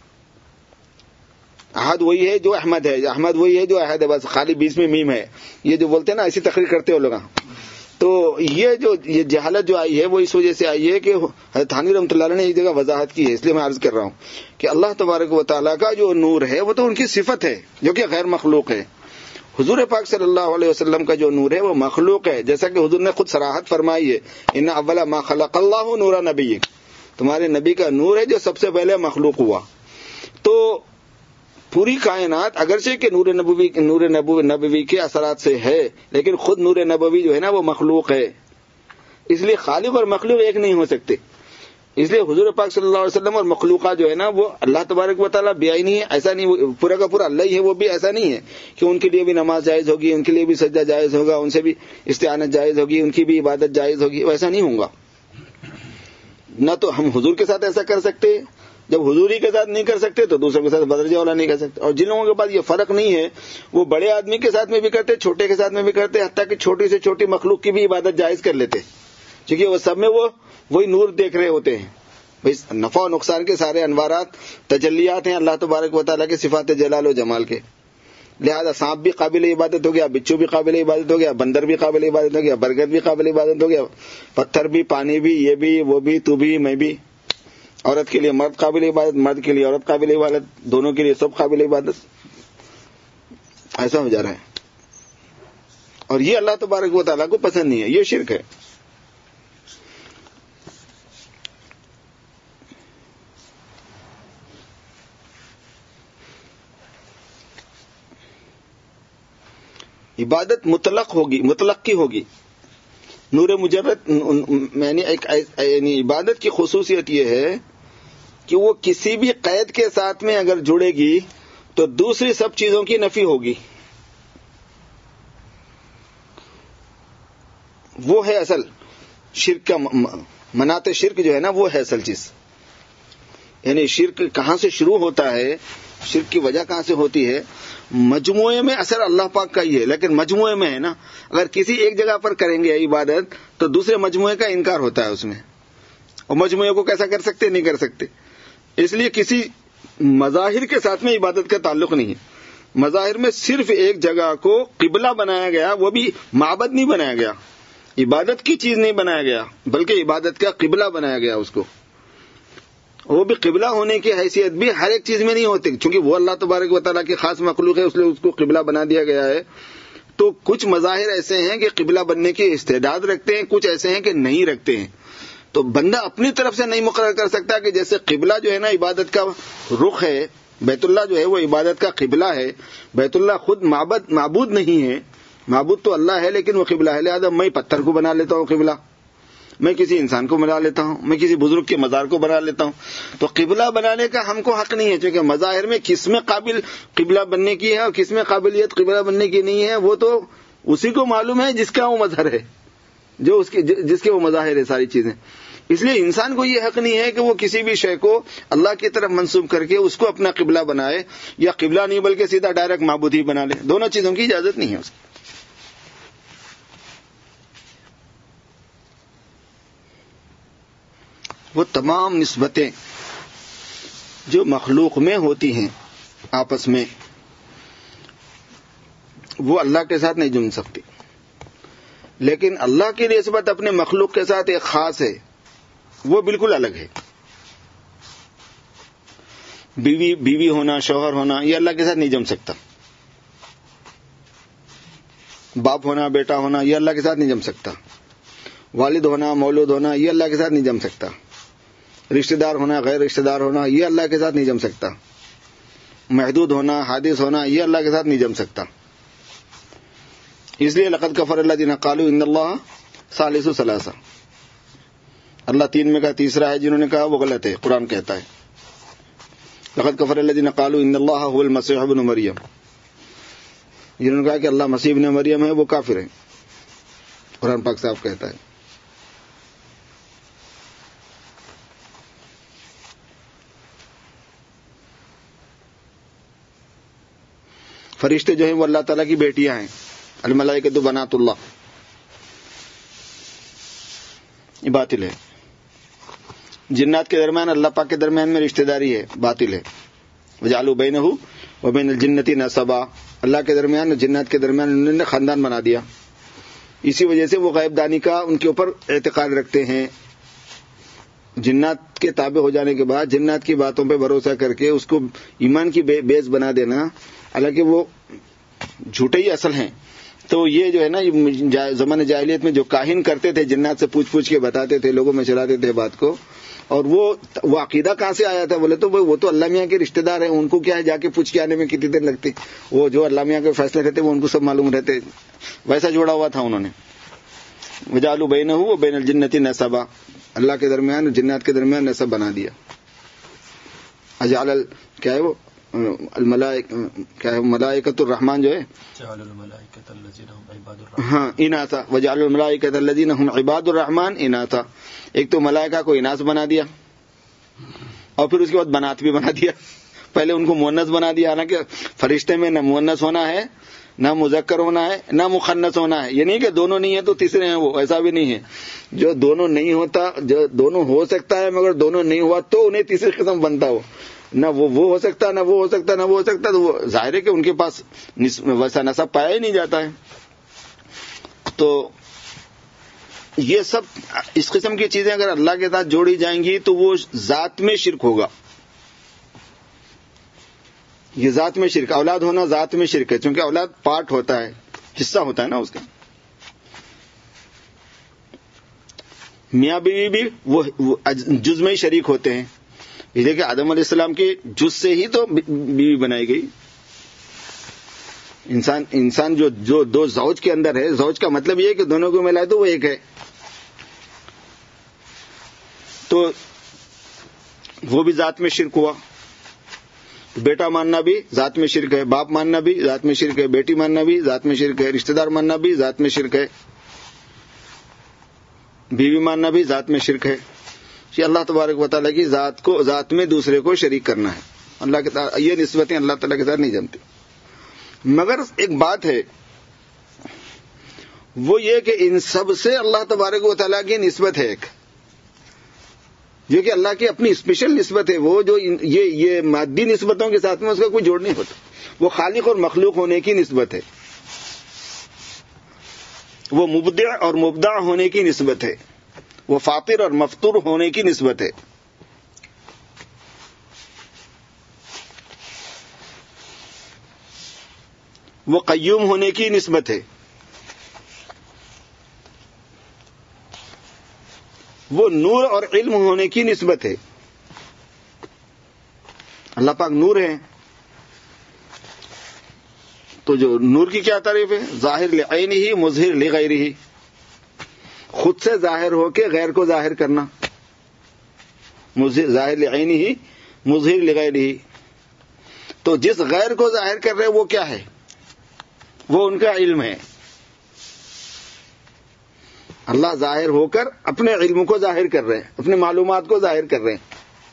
احد وہی ہے جو احمد ہے، احمد وہی ہے جو احد ہے، بس خالی بیچ میں میم ہے. یہ جو بولتے ہیں نا، ایسی تقریر کرتے ہو لوگ. تو یہ جہالت جو آئی ہے وہ اس وجہ سے آئی ہے کہ حضرت تھانوی رحمۃ اللہ علیہ نے ایک جگہ وضاحت کی ہے، اس لیے میں عرض کر رہا ہوں کہ اللہ تبارک و تعالیٰ کا جو نور ہے وہ تو ان کی صفت ہے جو کہ غیر مخلوق ہے. حضور پاک صلی اللہ علیہ وسلم کا جو نور ہے وہ مخلوق ہے، جیسا کہ حضور نے خود صراحت فرمائی ہے، ان اول ما خلق اللہ نور نبی، تمہارے نبی کا نور ہے جو سب سے پہلے مخلوق ہوا. تو پوری کائنات اگرچہ کہ نور نبوی کے اثرات سے ہے، لیکن خود نور نبوی جو ہے نا وہ مخلوق ہے. اس لیے خالق اور مخلوق ایک نہیں ہو سکتے. اس لیے حضور پاک صلی اللہ علیہ وسلم اور مخلوقات جو ہے نا وہ اللہ تبارک و تعالیٰ بے عینی ہے، ایسا نہیں، پورا کا پورا اللہ ہی ہے، وہ بھی ایسا نہیں ہے کہ ان کے لیے بھی نماز جائز ہوگی، ان کے لیے بھی سجدہ جائز ہوگا، ان سے بھی استعانت جائز ہوگی، ان کی بھی عبادت جائز ہوگی، ویسا نہیں ہوگا. نہ تو ہم حضور کے ساتھ ایسا کر سکتے، جب حضور ہی کے ساتھ نہیں کر سکتے تو دوسروں کے ساتھ بدرجہ والا نہیں کر سکتے. اور جن لوگوں کے پاس یہ فرق نہیں ہے وہ بڑے آدمی کے ساتھ میں بھی کرتے، چھوٹے کے ساتھ میں بھی کرتے، حتیٰ کہ چھوٹی سے چھوٹی مخلوق کی بھی عبادت جائز کر لیتے، کیونکہ وہ سب میں وہی نور دیکھ رہے ہوتے ہیں. بھائی نفع و نقصان کے سارے انوارات تجلیات ہیں اللہ تبارک و تعالیٰ کے صفات جلال و جمال کے. لہذا سانپ بھی قابل عبادت ہو گیا، بچو بھی قابل عبادت ہو گیا، بندر بھی قابل عبادت ہو گیا، برگد بھی قابل عبادت ہو گیا، پتھر بھی، پانی بھی، یہ بھی، وہ بھی، تو بھی، میں بھی. عورت کے لیے مرد قابل عبادت، مرد کے لیے عورت قابل عبادت، دونوں کے لیے سب قابل عبادت. ایسا ہو جا رہا ہے، اور یہ اللہ تبارک و تعالیٰ کو پسند نہیں ہے، یہ شرک ہے. عبادت مطلق ہوگی، مطلق کی ہوگی. نور مجرد یعنی عبادت کی خصوصیت یہ ہے کہ وہ کسی بھی قید کے ساتھ میں اگر جڑے گی تو دوسری سب چیزوں کی نفی ہوگی. وہ ہے اصل شرک کا منات شرک جو ہے نا، وہ ہے اصل چیز. یعنی شرک کہاں سے شروع ہوتا ہے، شرک کی وجہ کہاں سے ہوتی ہے؟ مجموعے میں اثر اللہ پاک کا ہی ہے، لیکن مجموعے میں ہے نا، اگر کسی ایک جگہ پر کریں گے عبادت تو دوسرے مجموعے کا انکار ہوتا ہے اس میں، اور مجموعے کو کیسا کر سکتے؟ نہیں کر سکتے. اس لیے کسی مظاہر کے ساتھ میں عبادت کا تعلق نہیں ہے. مظاہر میں صرف ایک جگہ کو قبلہ بنایا گیا، وہ بھی معبد نہیں بنایا گیا، عبادت کی چیز نہیں بنایا گیا، بلکہ عبادت کا قبلہ بنایا گیا اس کو. وہ بھی قبلہ ہونے کی حیثیت بھی ہر ایک چیز میں نہیں ہوتی، چونکہ وہ اللہ تبارک و تعالیٰ کی خاص مخلوق ہے، اس لیے اس کو قبلہ بنا دیا گیا ہے. تو کچھ مظاہر ایسے ہیں کہ قبلہ بننے کی استعداد رکھتے ہیں، کچھ ایسے ہیں کہ نہیں رکھتے ہیں. تو بندہ اپنی طرف سے نہیں مقرر کر سکتا کہ جیسے قبلہ جو ہے نا عبادت کا رخ ہے، بیت اللہ جو ہے وہ عبادت کا قبلہ ہے. بیت اللہ خود معبود نہیں ہے, معبود تو اللہ ہے لیکن وہ قبلہ ہے. لہذا میں پتھر کو بنا لیتا ہوں قبلہ, میں کسی انسان کو بنا لیتا ہوں, میں کسی بزرگ کے مزار کو بنا لیتا ہوں. تو قبلہ بنانے کا ہم کو حق نہیں ہے, چونکہ مظاہر میں کس میں قابل قبلہ بننے کی ہے اور کس میں قابلیت قبلہ بننے کی نہیں ہے وہ تو اسی کو معلوم ہے جس کا وہ مظہر ہے, جس کے وہ مظاہر ہے ساری چیزیں. اس لیے انسان کو یہ حق نہیں ہے کہ وہ کسی بھی شے کو اللہ کی طرف منسوب کر کے اس کو اپنا قبلہ بنائے, یا قبلہ نہیں بلکہ سیدھا ڈائریکٹ معبود ہی بنا لے. دونوں چیزوں کی اجازت نہیں ہے اس کی. وہ تمام نسبتیں جو مخلوق میں ہوتی ہیں آپس میں, وہ اللہ کے ساتھ نہیں جم سکتی. لیکن اللہ کی نسبت اپنے مخلوق کے ساتھ ایک خاص ہے, وہ بالکل الگ ہے. بیوی ہونا, شوہر ہونا, یہ اللہ کے ساتھ نہیں جم سکتا. باپ ہونا, بیٹا ہونا, یہ اللہ کے ساتھ نہیں جم سکتا. والد ہونا, مولود ہونا, یہ اللہ کے ساتھ نہیں جم سکتا. رشتہ دار ہونا, غیر رشتہ دار ہونا, یہ اللہ کے ساتھ نہیں جم سکتا. محدود ہونا, حادث ہونا, یہ اللہ کے ساتھ نہیں جم سکتا. اس لیے لقد کفر الذین قالوا ان اللہ ثالث ثلاثہ, اللہ تین میں کا تیسرا ہے جنہوں نے کہا وہ غلط ہے. قرآن کہتا ہے لقد کفر الذین قالوا ان اللہ هو المسیح ابن مریم, جنہوں نے کہا کہ اللہ مسیح ابن مریم ہے وہ کافر ہیں. قرآن پاک صاحب کہتا ہے. فرشتے جو ہیں وہ اللہ تعالیٰ کی بیٹیاں ہیں. الملائکۃ بنات اللہ, یہ باطل ہے. جنات کے درمیان اللہ پاک کے درمیان میں رشتہ داری ہے, باطل ہے. وجعلوا بینہ وبین الجنۃ نسبا, اللہ کے درمیان اور جنات کے درمیان انہوں نے خاندان بنا دیا. اسی وجہ سے وہ غیب دانی کا ان کے اوپر اعتقاد رکھتے ہیں. جنات کے تابع ہو جانے کے بعد جنات کی باتوں پہ بھروسہ کر کے اس کو ایمان کی بیس بنا دینا, حالانکہ وہ جھوٹے ہی اصل ہیں. تو یہ جو ہے نا, زمانے جاہلیت میں جو کاہن کرتے تھے, جنات سے پوچھ کے بتاتے تھے, لوگوں میں چلاتے تھے بات کو. اور وہ عقیدہ کہاں سے آیا تھا بولے تو وہ تو اللہ میاں کے رشتہ دار ہیں, ان کو کیا ہے جا کے پوچھ کے آنے میں کتنی دیر لگتی. وہ جو اللہ میاں کے فیصلے کرتے وہ ان کو سب معلوم رہتے. ویسا جوڑا ہوا تھا انہوں نے. وجعلوا بینہ وبین الجنۃ نسبا, اللہ کے درمیان اور جنات کے درمیان نسب بنا دیا. اجعل کیا ہے وہ ملائکۃ الرحمن جو ہے, ہاں اناثا, وجعلوا الملائکۃ الذین هم عباد الرحمن اناثا. ایک تو ملائکہ کو اناث بنا دیا اور پھر اس کے بعد بنات بھی بنا دیا. پہلے ان کو مؤنث بنا دیا, حالانکہ فرشتے میں نہ مؤنث ہونا ہے, نہ مذکر ہونا ہے, نہ مخنث ہونا ہے. یہ نہیں کہ دونوں نہیں ہیں تو تیسرے ہیں, وہ ایسا بھی نہیں ہے. جو دونوں نہیں ہوتا, جو دونوں ہو سکتا ہے مگر دونوں نہیں ہوا تو انہیں تیسری قسم بنتا ہو. نہ وہ ہو سکتا, نہ وہ ہو سکتا, نہ وہ ہو سکتا, تو وہ ظاہر ہے کہ ان کے پاس ویسا نسب پایا ہی نہیں جاتا ہے. تو یہ سب اس قسم کی چیزیں اگر اللہ کے ساتھ جوڑی جائیں گی تو وہ ذات میں شرک ہوگا. یہ ذات میں شرک, اولاد ہونا ذات میں شرک ہے, چونکہ اولاد پارٹ ہوتا ہے, حصہ ہوتا ہے نا اس کا. میاں بیوی بھی وہ جز میں ہی شریک ہوتے ہیں. اس لیے کہ آدم علیہ السلام کے جز سے ہی تو بیوی بنائی گئی. انسان جو دو زوج کے اندر ہے, زوج کا مطلب یہ ہے کہ دونوں کو ملائے تو وہ ایک ہے. تو وہ بھی ذات میں شرک ہوا. بیٹا ماننا بھی ذات میں شرک ہے, باپ ماننا بھی ذات میں شرک ہے, بیٹی ماننا بھی ذات میں شرک ہے, رشتہ دار ماننا بھی ذات میں شرک ہے, بیوی ماننا بھی ذات میں شرک ہے. یہ اللہ تبارک و تعالیٰ کی ذات میں دوسرے کو شریک کرنا ہے. اللہ کے تعالیٰ یہ نسبتیں اللہ تعالیٰ کے ساتھ نہیں جمتی. مگر ایک بات ہے, وہ یہ کہ ان سب سے اللہ تبارک و تعالیٰ کی نسبت ہے ایک, جو کہ اللہ کی اپنی اسپیشل نسبت ہے. وہ جو یہ مادی نسبتوں کے ساتھ میں اس کا کوئی جوڑ نہیں ہوتا. وہ خالق اور مخلوق ہونے کی نسبت ہے, وہ مبدع اور مبدع ہونے کی نسبت ہے, وہ فاطر اور مفطور ہونے کی نسبت ہے. وہ قیوم ہونے کی نسبت ہے, وہ نور اور علم ہونے کی نسبت ہے. اللہ پاک نور ہے, تو جو نور کی کیا تعریف ہے؟ ظاہر لعینہ مظہر لغیرہ، خود سے ظاہر ہو کے غیر کو ظاہر کرنا، ظاہر لعینہ مظہر لغیرہ. تو جس غیر کو ظاہر کر رہے وہ کیا ہے؟ وہ ان کا علم ہے. اللہ ظاہر ہو کر اپنے علم کو ظاہر کر رہے ہیں، اپنے معلومات کو ظاہر کر رہے ہیں.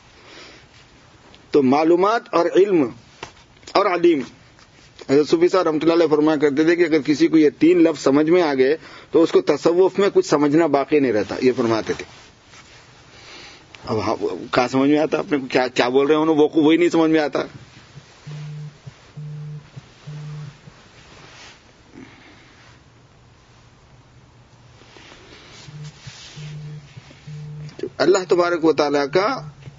تو معلومات اور علم اور علیم، حضرت صوفی صاحب رحمۃ اللہ علیہ فرمایا کرتے تھے کہ اگر کسی کو یہ تین لفظ سمجھ میں آ گئے تو اس کو تصوف میں کچھ سمجھنا باقی نہیں رہتا. یہ فرماتے تھے. اب کیا سمجھ میں آتا؟ اپنے کیا بول رہے ہیں وہی نہیں سمجھ میں آتا. اللہ تبارک و تعالیٰ کا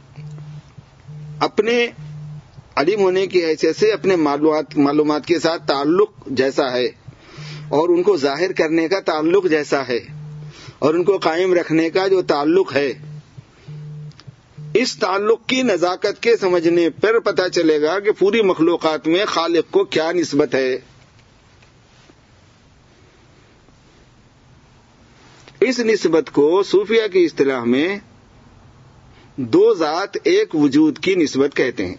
اپنے علیم ہونے کی حیثیت سے اپنے معلومات کے ساتھ تعلق جیسا ہے، اور ان کو ظاہر کرنے کا تعلق جیسا ہے، اور ان کو قائم رکھنے کا جو تعلق ہے، اس تعلق کی نزاکت کے سمجھنے پر پتہ چلے گا کہ پوری مخلوقات میں خالق کو کیا نسبت ہے. اس نسبت کو صوفیہ کی اصطلاح میں دو ذات ایک وجود کی نسبت کہتے ہیں.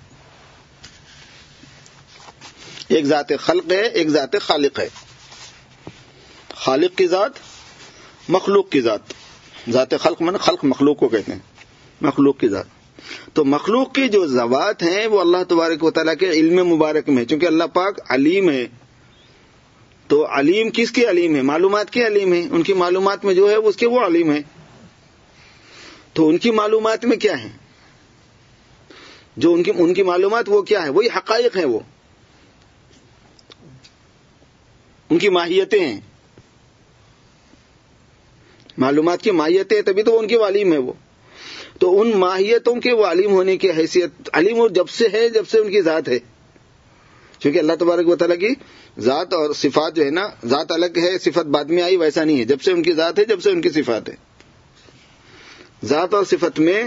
ایک ذات خلق ہے، ایک ذات خالق ہے. خالق کی ذات، مخلوق کی ذات. ذات خلق من خلق مخلوق کو کہتے ہیں، مخلوق کی ذات. تو مخلوق کی جو ذوات ہیں وہ اللہ تبارک و تعالیٰ کے علم مبارک میں، چونکہ اللہ پاک علیم ہے. تو علیم کس کے علیم ہے؟ معلومات کے علیم ہے. ان کی معلومات میں جو ہے اس کے وہ علیم ہے. تو ان کی معلومات میں کیا ہے؟ جو ان کی معلومات وہ کیا ہے؟ وہی حقائق ہیں، وہ ان کی ماہیتیں ہیں. معلومات کی ماہیتیں، تبھی تو ان کے علیم ہے وہ. تو ان ماہیتوں کے وہ علیم ہونے کی حیثیت، علیم جب سے ہے جب سے ان کی ذات ہے. چونکہ اللہ تبارک و تعالیٰ کی ذات اور صفات جو ہے نا، ذات الگ ہے صفت بعد میں آئی، ویسا نہیں ہے. جب سے ان کی ذات ہے جب سے ان کی صفات ہے. ذات اور صفت میں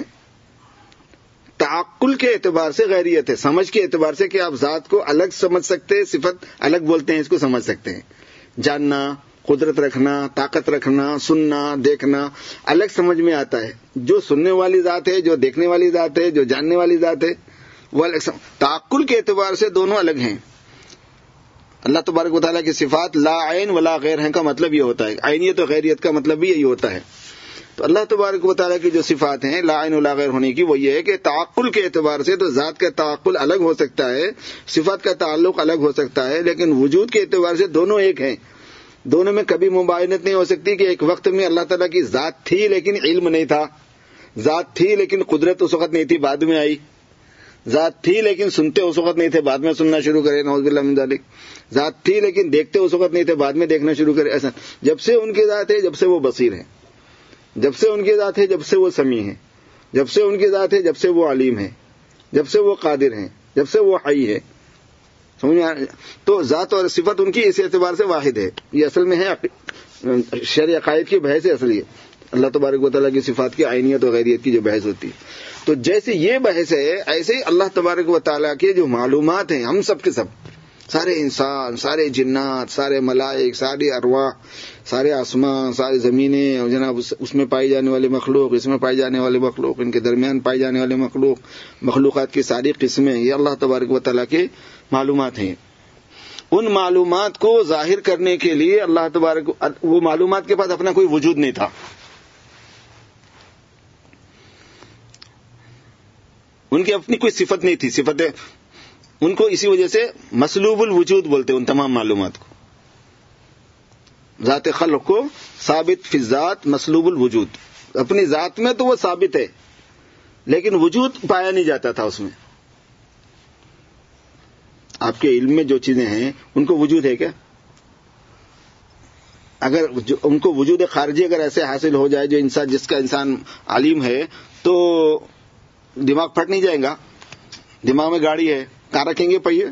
تعقل کے اعتبار سے غیریت ہے، سمجھ کے اعتبار سے کہ آپ ذات کو الگ سمجھ سکتے ہیں، صفت الگ بولتے ہیں، اس کو سمجھ سکتے ہیں. جاننا، قدرت رکھنا، طاقت رکھنا، سننا، دیکھنا الگ سمجھ میں آتا ہے. جو سننے والی ذات ہے، جو دیکھنے والی ذات ہے، جو جاننے والی ذات ہے، وہ الگ تعقل کے اعتبار سے دونوں الگ ہیں. اللہ تبارک و تعالیٰ کی صفات لا عین ولا غیر ہیں کا مطلب یہ ہوتا ہے. عینیت و غیریت کا مطلب بھی یہی ہوتا ہے. تو اللہ تبارک و تعالیٰ کی جو صفات ہیں لا عین ولا غیر ہونے کی، وہ یہ ہے کہ تعقل کے اعتبار سے تو ذات کا تعقل الگ ہو سکتا ہے، صفات کا تعلق الگ ہو سکتا ہے، لیکن وجود کے اعتبار سے دونوں ایک ہیں. دونوں میں کبھی مباینت نہیں ہو سکتی کہ ایک وقت میں اللہ تعالیٰ کی ذات تھی لیکن علم نہیں تھا، ذات تھی لیکن قدرت اس وقت نہیں تھی، بعد میں آئی. ذات تھی لیکن سنتے اس وقت نہیں تھے، بعد میں سننا شروع کرے، نعوذ باللہ من ذالک. ذات تھی لیکن دیکھتے اس وقت نہیں تھے، بعد میں دیکھنا شروع کرے. ایسا جب سے ان کی ذات ہے جب سے وہ بصیر ہے، جب سے ان کی ذات ہے جب سے وہ سمیع ہے، جب سے ان کی ذات ہے جب سے وہ علیم ہے، جب سے وہ قادر ہیں، جب سے وہ حی ہے. سمجھ؟ تو ذات اور صفت ان کی اس اعتبار سے واحد ہے. یہ اصل میں ہے شرع عقائد کی بحث ہے. اصل یہ اللہ تبارک و تعالیٰ کی صفات کی عینیت و غیریت کی جو بحث ہوتی ہے. تو جیسے یہ بحث ہے، ایسے ہی اللہ تبارک و تعالیٰ کے جو معلومات ہیں، ہم سب کے سب، سارے انسان، سارے جنات، سارے ملائک، سارے ارواح، سارے آسمان، سارے زمینیں، اور جناب اس میں پائی جانے والے مخلوق، اس میں پائی جانے والے مخلوق، ان کے درمیان پائی جانے والے مخلوق، مخلوقات کی ساری قسمیں، یہ اللہ تبارک و تعالیٰ کے معلومات ہیں. ان معلومات کو ظاہر کرنے کے لیے اللہ تبارک، وہ معلومات کے پاس اپنا کوئی وجود نہیں تھا، ان کی اپنی کوئی صفت نہیں تھی. صفتیں ان کو اسی وجہ سے مسلوب الوجود بولتے ہیں ان تمام معلومات کو. ذات خلق کو ثابت فی الذات مسلوب الوجود، اپنی ذات میں تو وہ ثابت ہے لیکن وجود پایا نہیں جاتا تھا اس میں. آپ کے علم میں جو چیزیں ہیں ان کو وجود ہے کیا؟ اگر ان کو وجود خارجی اگر ایسے حاصل ہو جائے جو انسان، جس کا انسان علیم ہے، تو دماغ پھٹ نہیں جائے گا. دماغ میں گاڑی ہے، کہاں رکھیں گے پہیے؟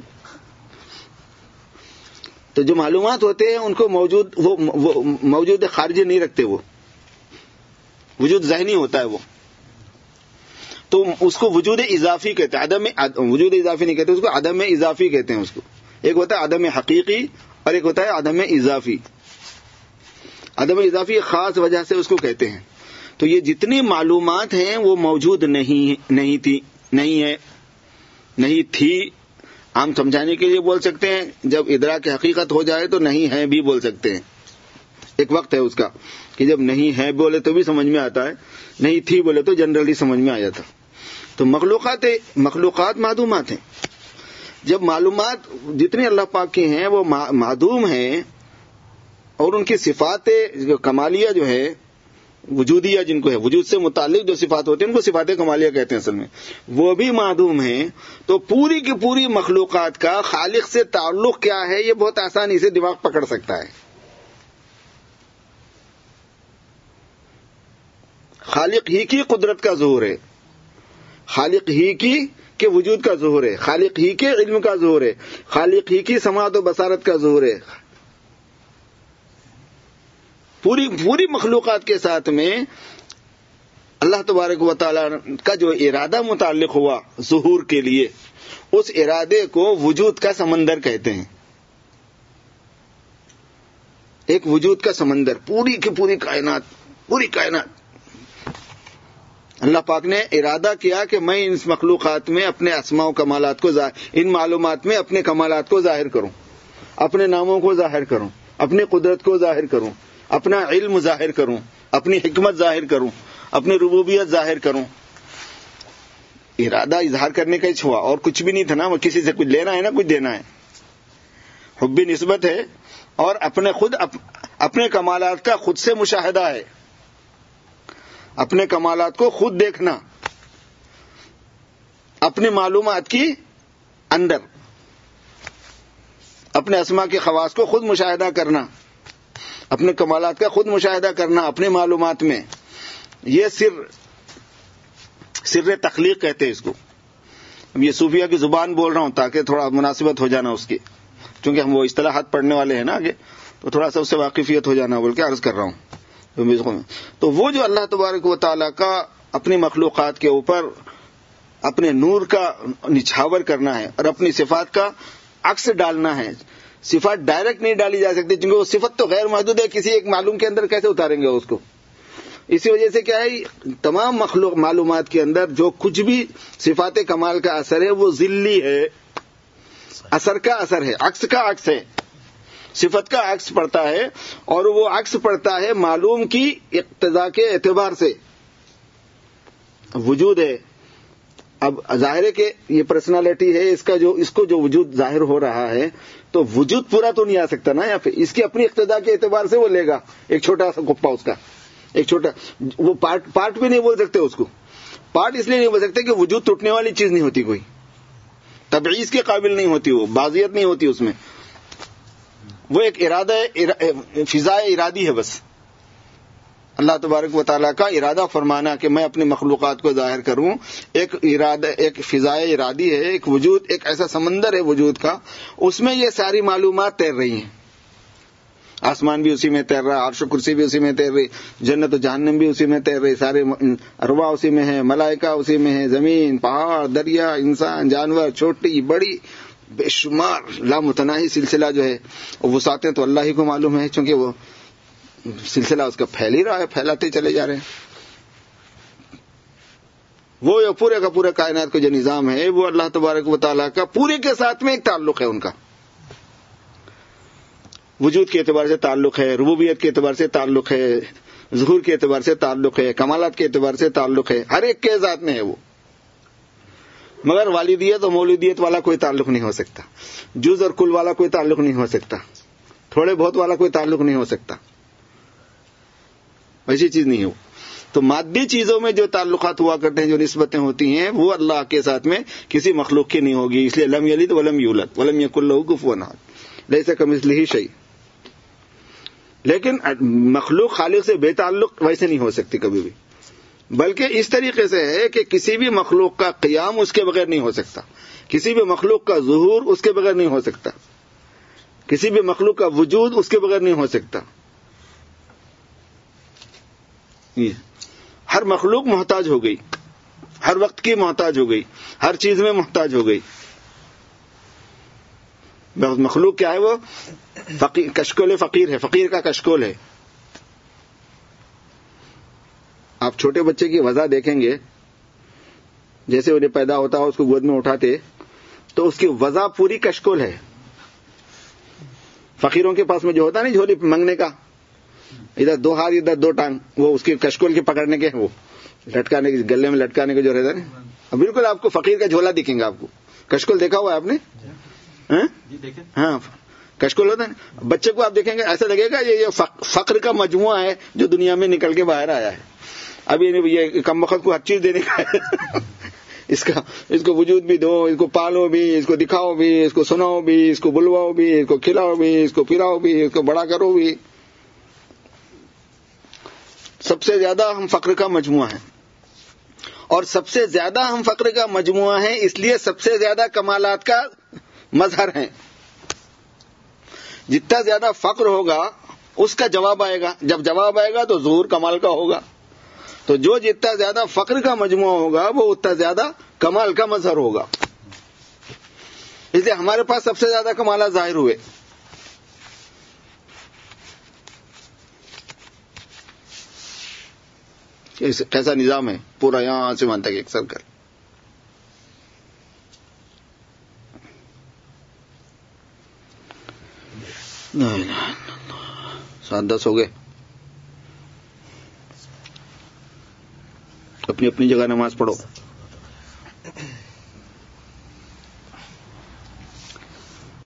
تو جو معلومات ہوتے ہیں ان کو موجود خارجی نہیں رکھتے، وہ وجود ذہنی ہوتا ہے وہ. تو اس کو وجود اضافی کہتے ہیں. وجود اضافی نہیں کہتے اس کو، عدم اضافی کہتے ہیں اس کو. ایک ہوتا ہے عدم حقیقی اور ایک ہوتا ہے عدم اضافی. عدم اضافی خاص وجہ سے اس کو کہتے ہیں. تو یہ جتنی معلومات ہیں وہ موجود نہیں تھی. عام سمجھانے کے لیے بول سکتے ہیں, جب ادراک حقیقت ہو جائے تو نہیں ہے بھی بول سکتے ہیں. ایک وقت ہے اس کا کہ جب نہیں ہے بولے تو بھی سمجھ میں آتا ہے, نہیں تھی بولے تو جنرلی سمجھ میں آ جاتا. تو مخلوقات معدومات ہیں. جب معلومات جتنی اللہ پاک کی ہیں وہ معدوم ہیں, اور ان کی صفات کمالیہ جو ہے وجودیہ جن کو ہے, وجود سے متعلق جو صفات ہوتی ہیں ان کو صفات کمالیہ کہتے ہیں اصل میں, وہ بھی معدوم ہیں. تو پوری کی پوری مخلوقات کا خالق سے تعلق کیا ہے یہ بہت آسانی سے دماغ پکڑ سکتا ہے. خالق ہی کی قدرت کا ظہور ہے, خالق ہی کی کے وجود کا ظہور ہے, خالق ہی کے علم کا ظہور ہے, خالق ہی کی سماعت و بصارت کا ظہور ہے. پوری مخلوقات کے ساتھ میں اللہ تبارک و تعالی کا جو ارادہ متعلق ہوا ظہور کے لیے, اس ارادے کو وجود کا سمندر کہتے ہیں. ایک وجود کا سمندر, پوری کی پوری کائنات اللہ پاک نے ارادہ کیا کہ میں ان مخلوقات میں اپنے اسماء و کمالات کو ان معلومات میں اپنے کمالات کو ظاہر کروں, اپنے ناموں کو ظاہر کروں, اپنی قدرت کو ظاہر کروں, اپنا علم ظاہر کروں, اپنی حکمت ظاہر کروں, اپنی ربوبیت ظاہر کروں. ارادہ اظہار کرنے کا ہی چھوا, اور کچھ بھی نہیں تھا نا, وہ کسی سے کچھ لینا ہے نا کچھ دینا ہے. حب نسبت ہے اور اپنے کمالات کا خود سے مشاہدہ ہے, اپنے کمالات کو خود دیکھنا, اپنی معلومات کی اندر اپنے اسماء کے خواص کو خود مشاہدہ کرنا, اپنے کمالات کا خود مشاہدہ کرنا اپنے معلومات میں. یہ سر تخلیق کہتے ہیں اس کو. اب یہ صوفیہ کی زبان بول رہا ہوں تاکہ تھوڑا مناسبت ہو جانا اس کی, چونکہ ہم وہ اصطلاحات پڑھنے والے ہیں نا آگے, تو تھوڑا سا اس سے واقفیت ہو جانا بول کے عرض کر رہا ہوں. تو وہ جو اللہ تبارک و تعالیٰ کا اپنی مخلوقات کے اوپر اپنے نور کا نچھاور کرنا ہے اور اپنی صفات کا عکس ڈالنا ہے. صفات ڈائریکٹ نہیں ڈالی جا سکتی کیونکہ وہ صفت تو غیر محدود ہے, کسی ایک معلوم کے اندر کیسے اتاریں گے اس کو. اسی وجہ سے کیا ہے, تمام معلومات کے اندر جو کچھ بھی صفات کمال کا اثر ہے وہ ذلی ہے, اثر کا اثر ہے, عکس کا عکس ہے, صفت کا عکس پڑتا ہے, اور وہ عکس پڑتا ہے معلوم کی اقتضاء کے اعتبار سے. وجود ہے, اب ظاہر ہے کہ یہ پرسنالٹی ہے, اس کو جو وجود ظاہر ہو رہا ہے تو وجود پورا تو نہیں آ سکتا نا, یا پھر اس کی اپنی اقتضاء کے اعتبار سے وہ لے گا ایک چھوٹا سا کپا, اس کا ایک چھوٹا, وہ پارٹ بھی نہیں بول سکتے اس کو. پارٹ اس لیے نہیں بول سکتے کہ وجود ٹوٹنے والی چیز نہیں ہوتی, کوئی تبعیض کے قابل نہیں ہوتی, وہ بازیت نہیں ہوتی اس میں. وہ ایک ارادہ فضائے ارادی ہے بس. اللہ تبارک و تعالیٰ کا ارادہ فرمانا کہ میں اپنی مخلوقات کو ظاہر کروں, ایک فضائے ارادی ہے, ایک وجود, ایک ایسا سمندر ہے وجود کا, اس میں یہ ساری معلومات تیر رہی ہیں. آسمان بھی اسی میں تیر رہا, عرش و کرسی بھی اسی میں تیر رہی, جنت و جہنم بھی اسی میں تیر رہی, سارے ارواح اسی میں ہیں, ملائکہ اسی میں ہیں, زمین, پہاڑ, دریا, انسان, جانور, چھوٹی بڑی بے شمار لامتناہی سلسلہ جو ہے. وسعتیں تو اللہ ہی کو معلوم ہے, چونکہ وہ سلسلہ اس کا پھیل ہی رہا ہے, پھیلاتے چلے جا رہے ہیں. وہ پورے کا پورے کائنات کا جو نظام ہے وہ اللہ تبارک و تعالیٰ کا پورے کے ساتھ میں ایک تعلق ہے ان کا. وجود کے اعتبار سے تعلق ہے, ربوبیت کے اعتبار سے تعلق ہے, ظہور کے اعتبار سے تعلق ہے, کمالات کے اعتبار سے تعلق ہے, ہر ایک کے ذات میں ہے وہ. مگر والدیت اور مولودیت والا کوئی تعلق نہیں ہو سکتا, جز اور کل والا کوئی تعلق نہیں ہو سکتا, تھوڑے بہت والا کوئی تعلق نہیں ہو سکتا, ایسی چیز نہیں ہے وہ. تو مادی چیزوں میں جو تعلقات ہوا کرتے ہیں, جو نسبتیں ہوتی ہیں, وہ اللہ کے ساتھ میں کسی مخلوق کی نہیں ہوگی. اس لیے لم یلد ولم یولد ولم یکن لہ کفوا احد لیس کمثلہ شیء. لیکن مخلوق خالق سے بے تعلق ویسے نہیں ہو سکتی کبھی بھی, بلکہ اس طریقے سے ہے کہ کسی بھی مخلوق کا قیام اس کے بغیر نہیں ہو سکتا, کسی بھی مخلوق کا ظہور اس کے بغیر نہیں ہو سکتا, کسی بھی مخلوق کا وجود اس کے بغیر نہیں ہو سکتا. ہر مخلوق محتاج ہو گئی, ہر وقت کی محتاج ہو گئی, ہر چیز میں محتاج ہو گئی. مخلوق کیا ہے وہ؟ کشکول فقیر ہے، فقیر کا کشکول ہے. آپ چھوٹے بچے کی وضع دیکھیں گے، جیسے انہیں پیدا ہوتا ہے اس کو گود میں اٹھاتے تو اس کی وضع پوری کشکول ہے. فقیروں کے پاس میں جو ہوتا نہیں جھولی منگنے کا، ادھر 2 ہاتھ ادھر 2 ٹانگ، وہ اس کی کشکول کے پکڑنے کے، وہ لٹکانے کے، گلے میں لٹکانے کے جو رہتا ہے، بالکل آپ کو فقیر کا جھولا دکھیں گا. آپ کو کشکول دیکھا ہوا ہے آپ نے؟ ہاں کشکول ہوتا ہے. بچے کو آپ دیکھیں گے ایسا لگے گا یہ فقر کا مجموعہ ہے جو دنیا میں نکل کے باہر آیا ہے. اب یہ کم وقت کو ہر چیز دینے کا ہے. اس کو وجود بھی دو، اس کو پالو بھی، اس کو دکھاؤ بھی، اس کو سناؤ بھی، اس کو بلواؤ بھی، اس کو کھلاؤ بھی، اس کو پھراؤ بھی، اس کو بڑا کرو بھی. سب سے زیادہ ہم فقر کا مجموعہ ہیں، اور سب سے زیادہ ہم فقر کا مجموعہ ہیں، اس لیے سب سے زیادہ کمالات کا مظہر ہیں. جتنا زیادہ فقر ہوگا اس کا جواب آئے گا، جب جواب آئے گا تو ظہور کمال کا ہوگا. تو جو جتنا زیادہ فقر کا مجموعہ ہوگا وہ اتنا زیادہ کمال کا مظہر ہوگا. اس لیے ہمارے پاس سب سے زیادہ کمالات ظاہر ہوئے. کیسا نظام ہے پورا یہاں سے وہاں تک ایک سرکل. لا الہ الا اللہ. 7:10 ہو گئے. اپنی اپنی جگہ نماز پڑھو.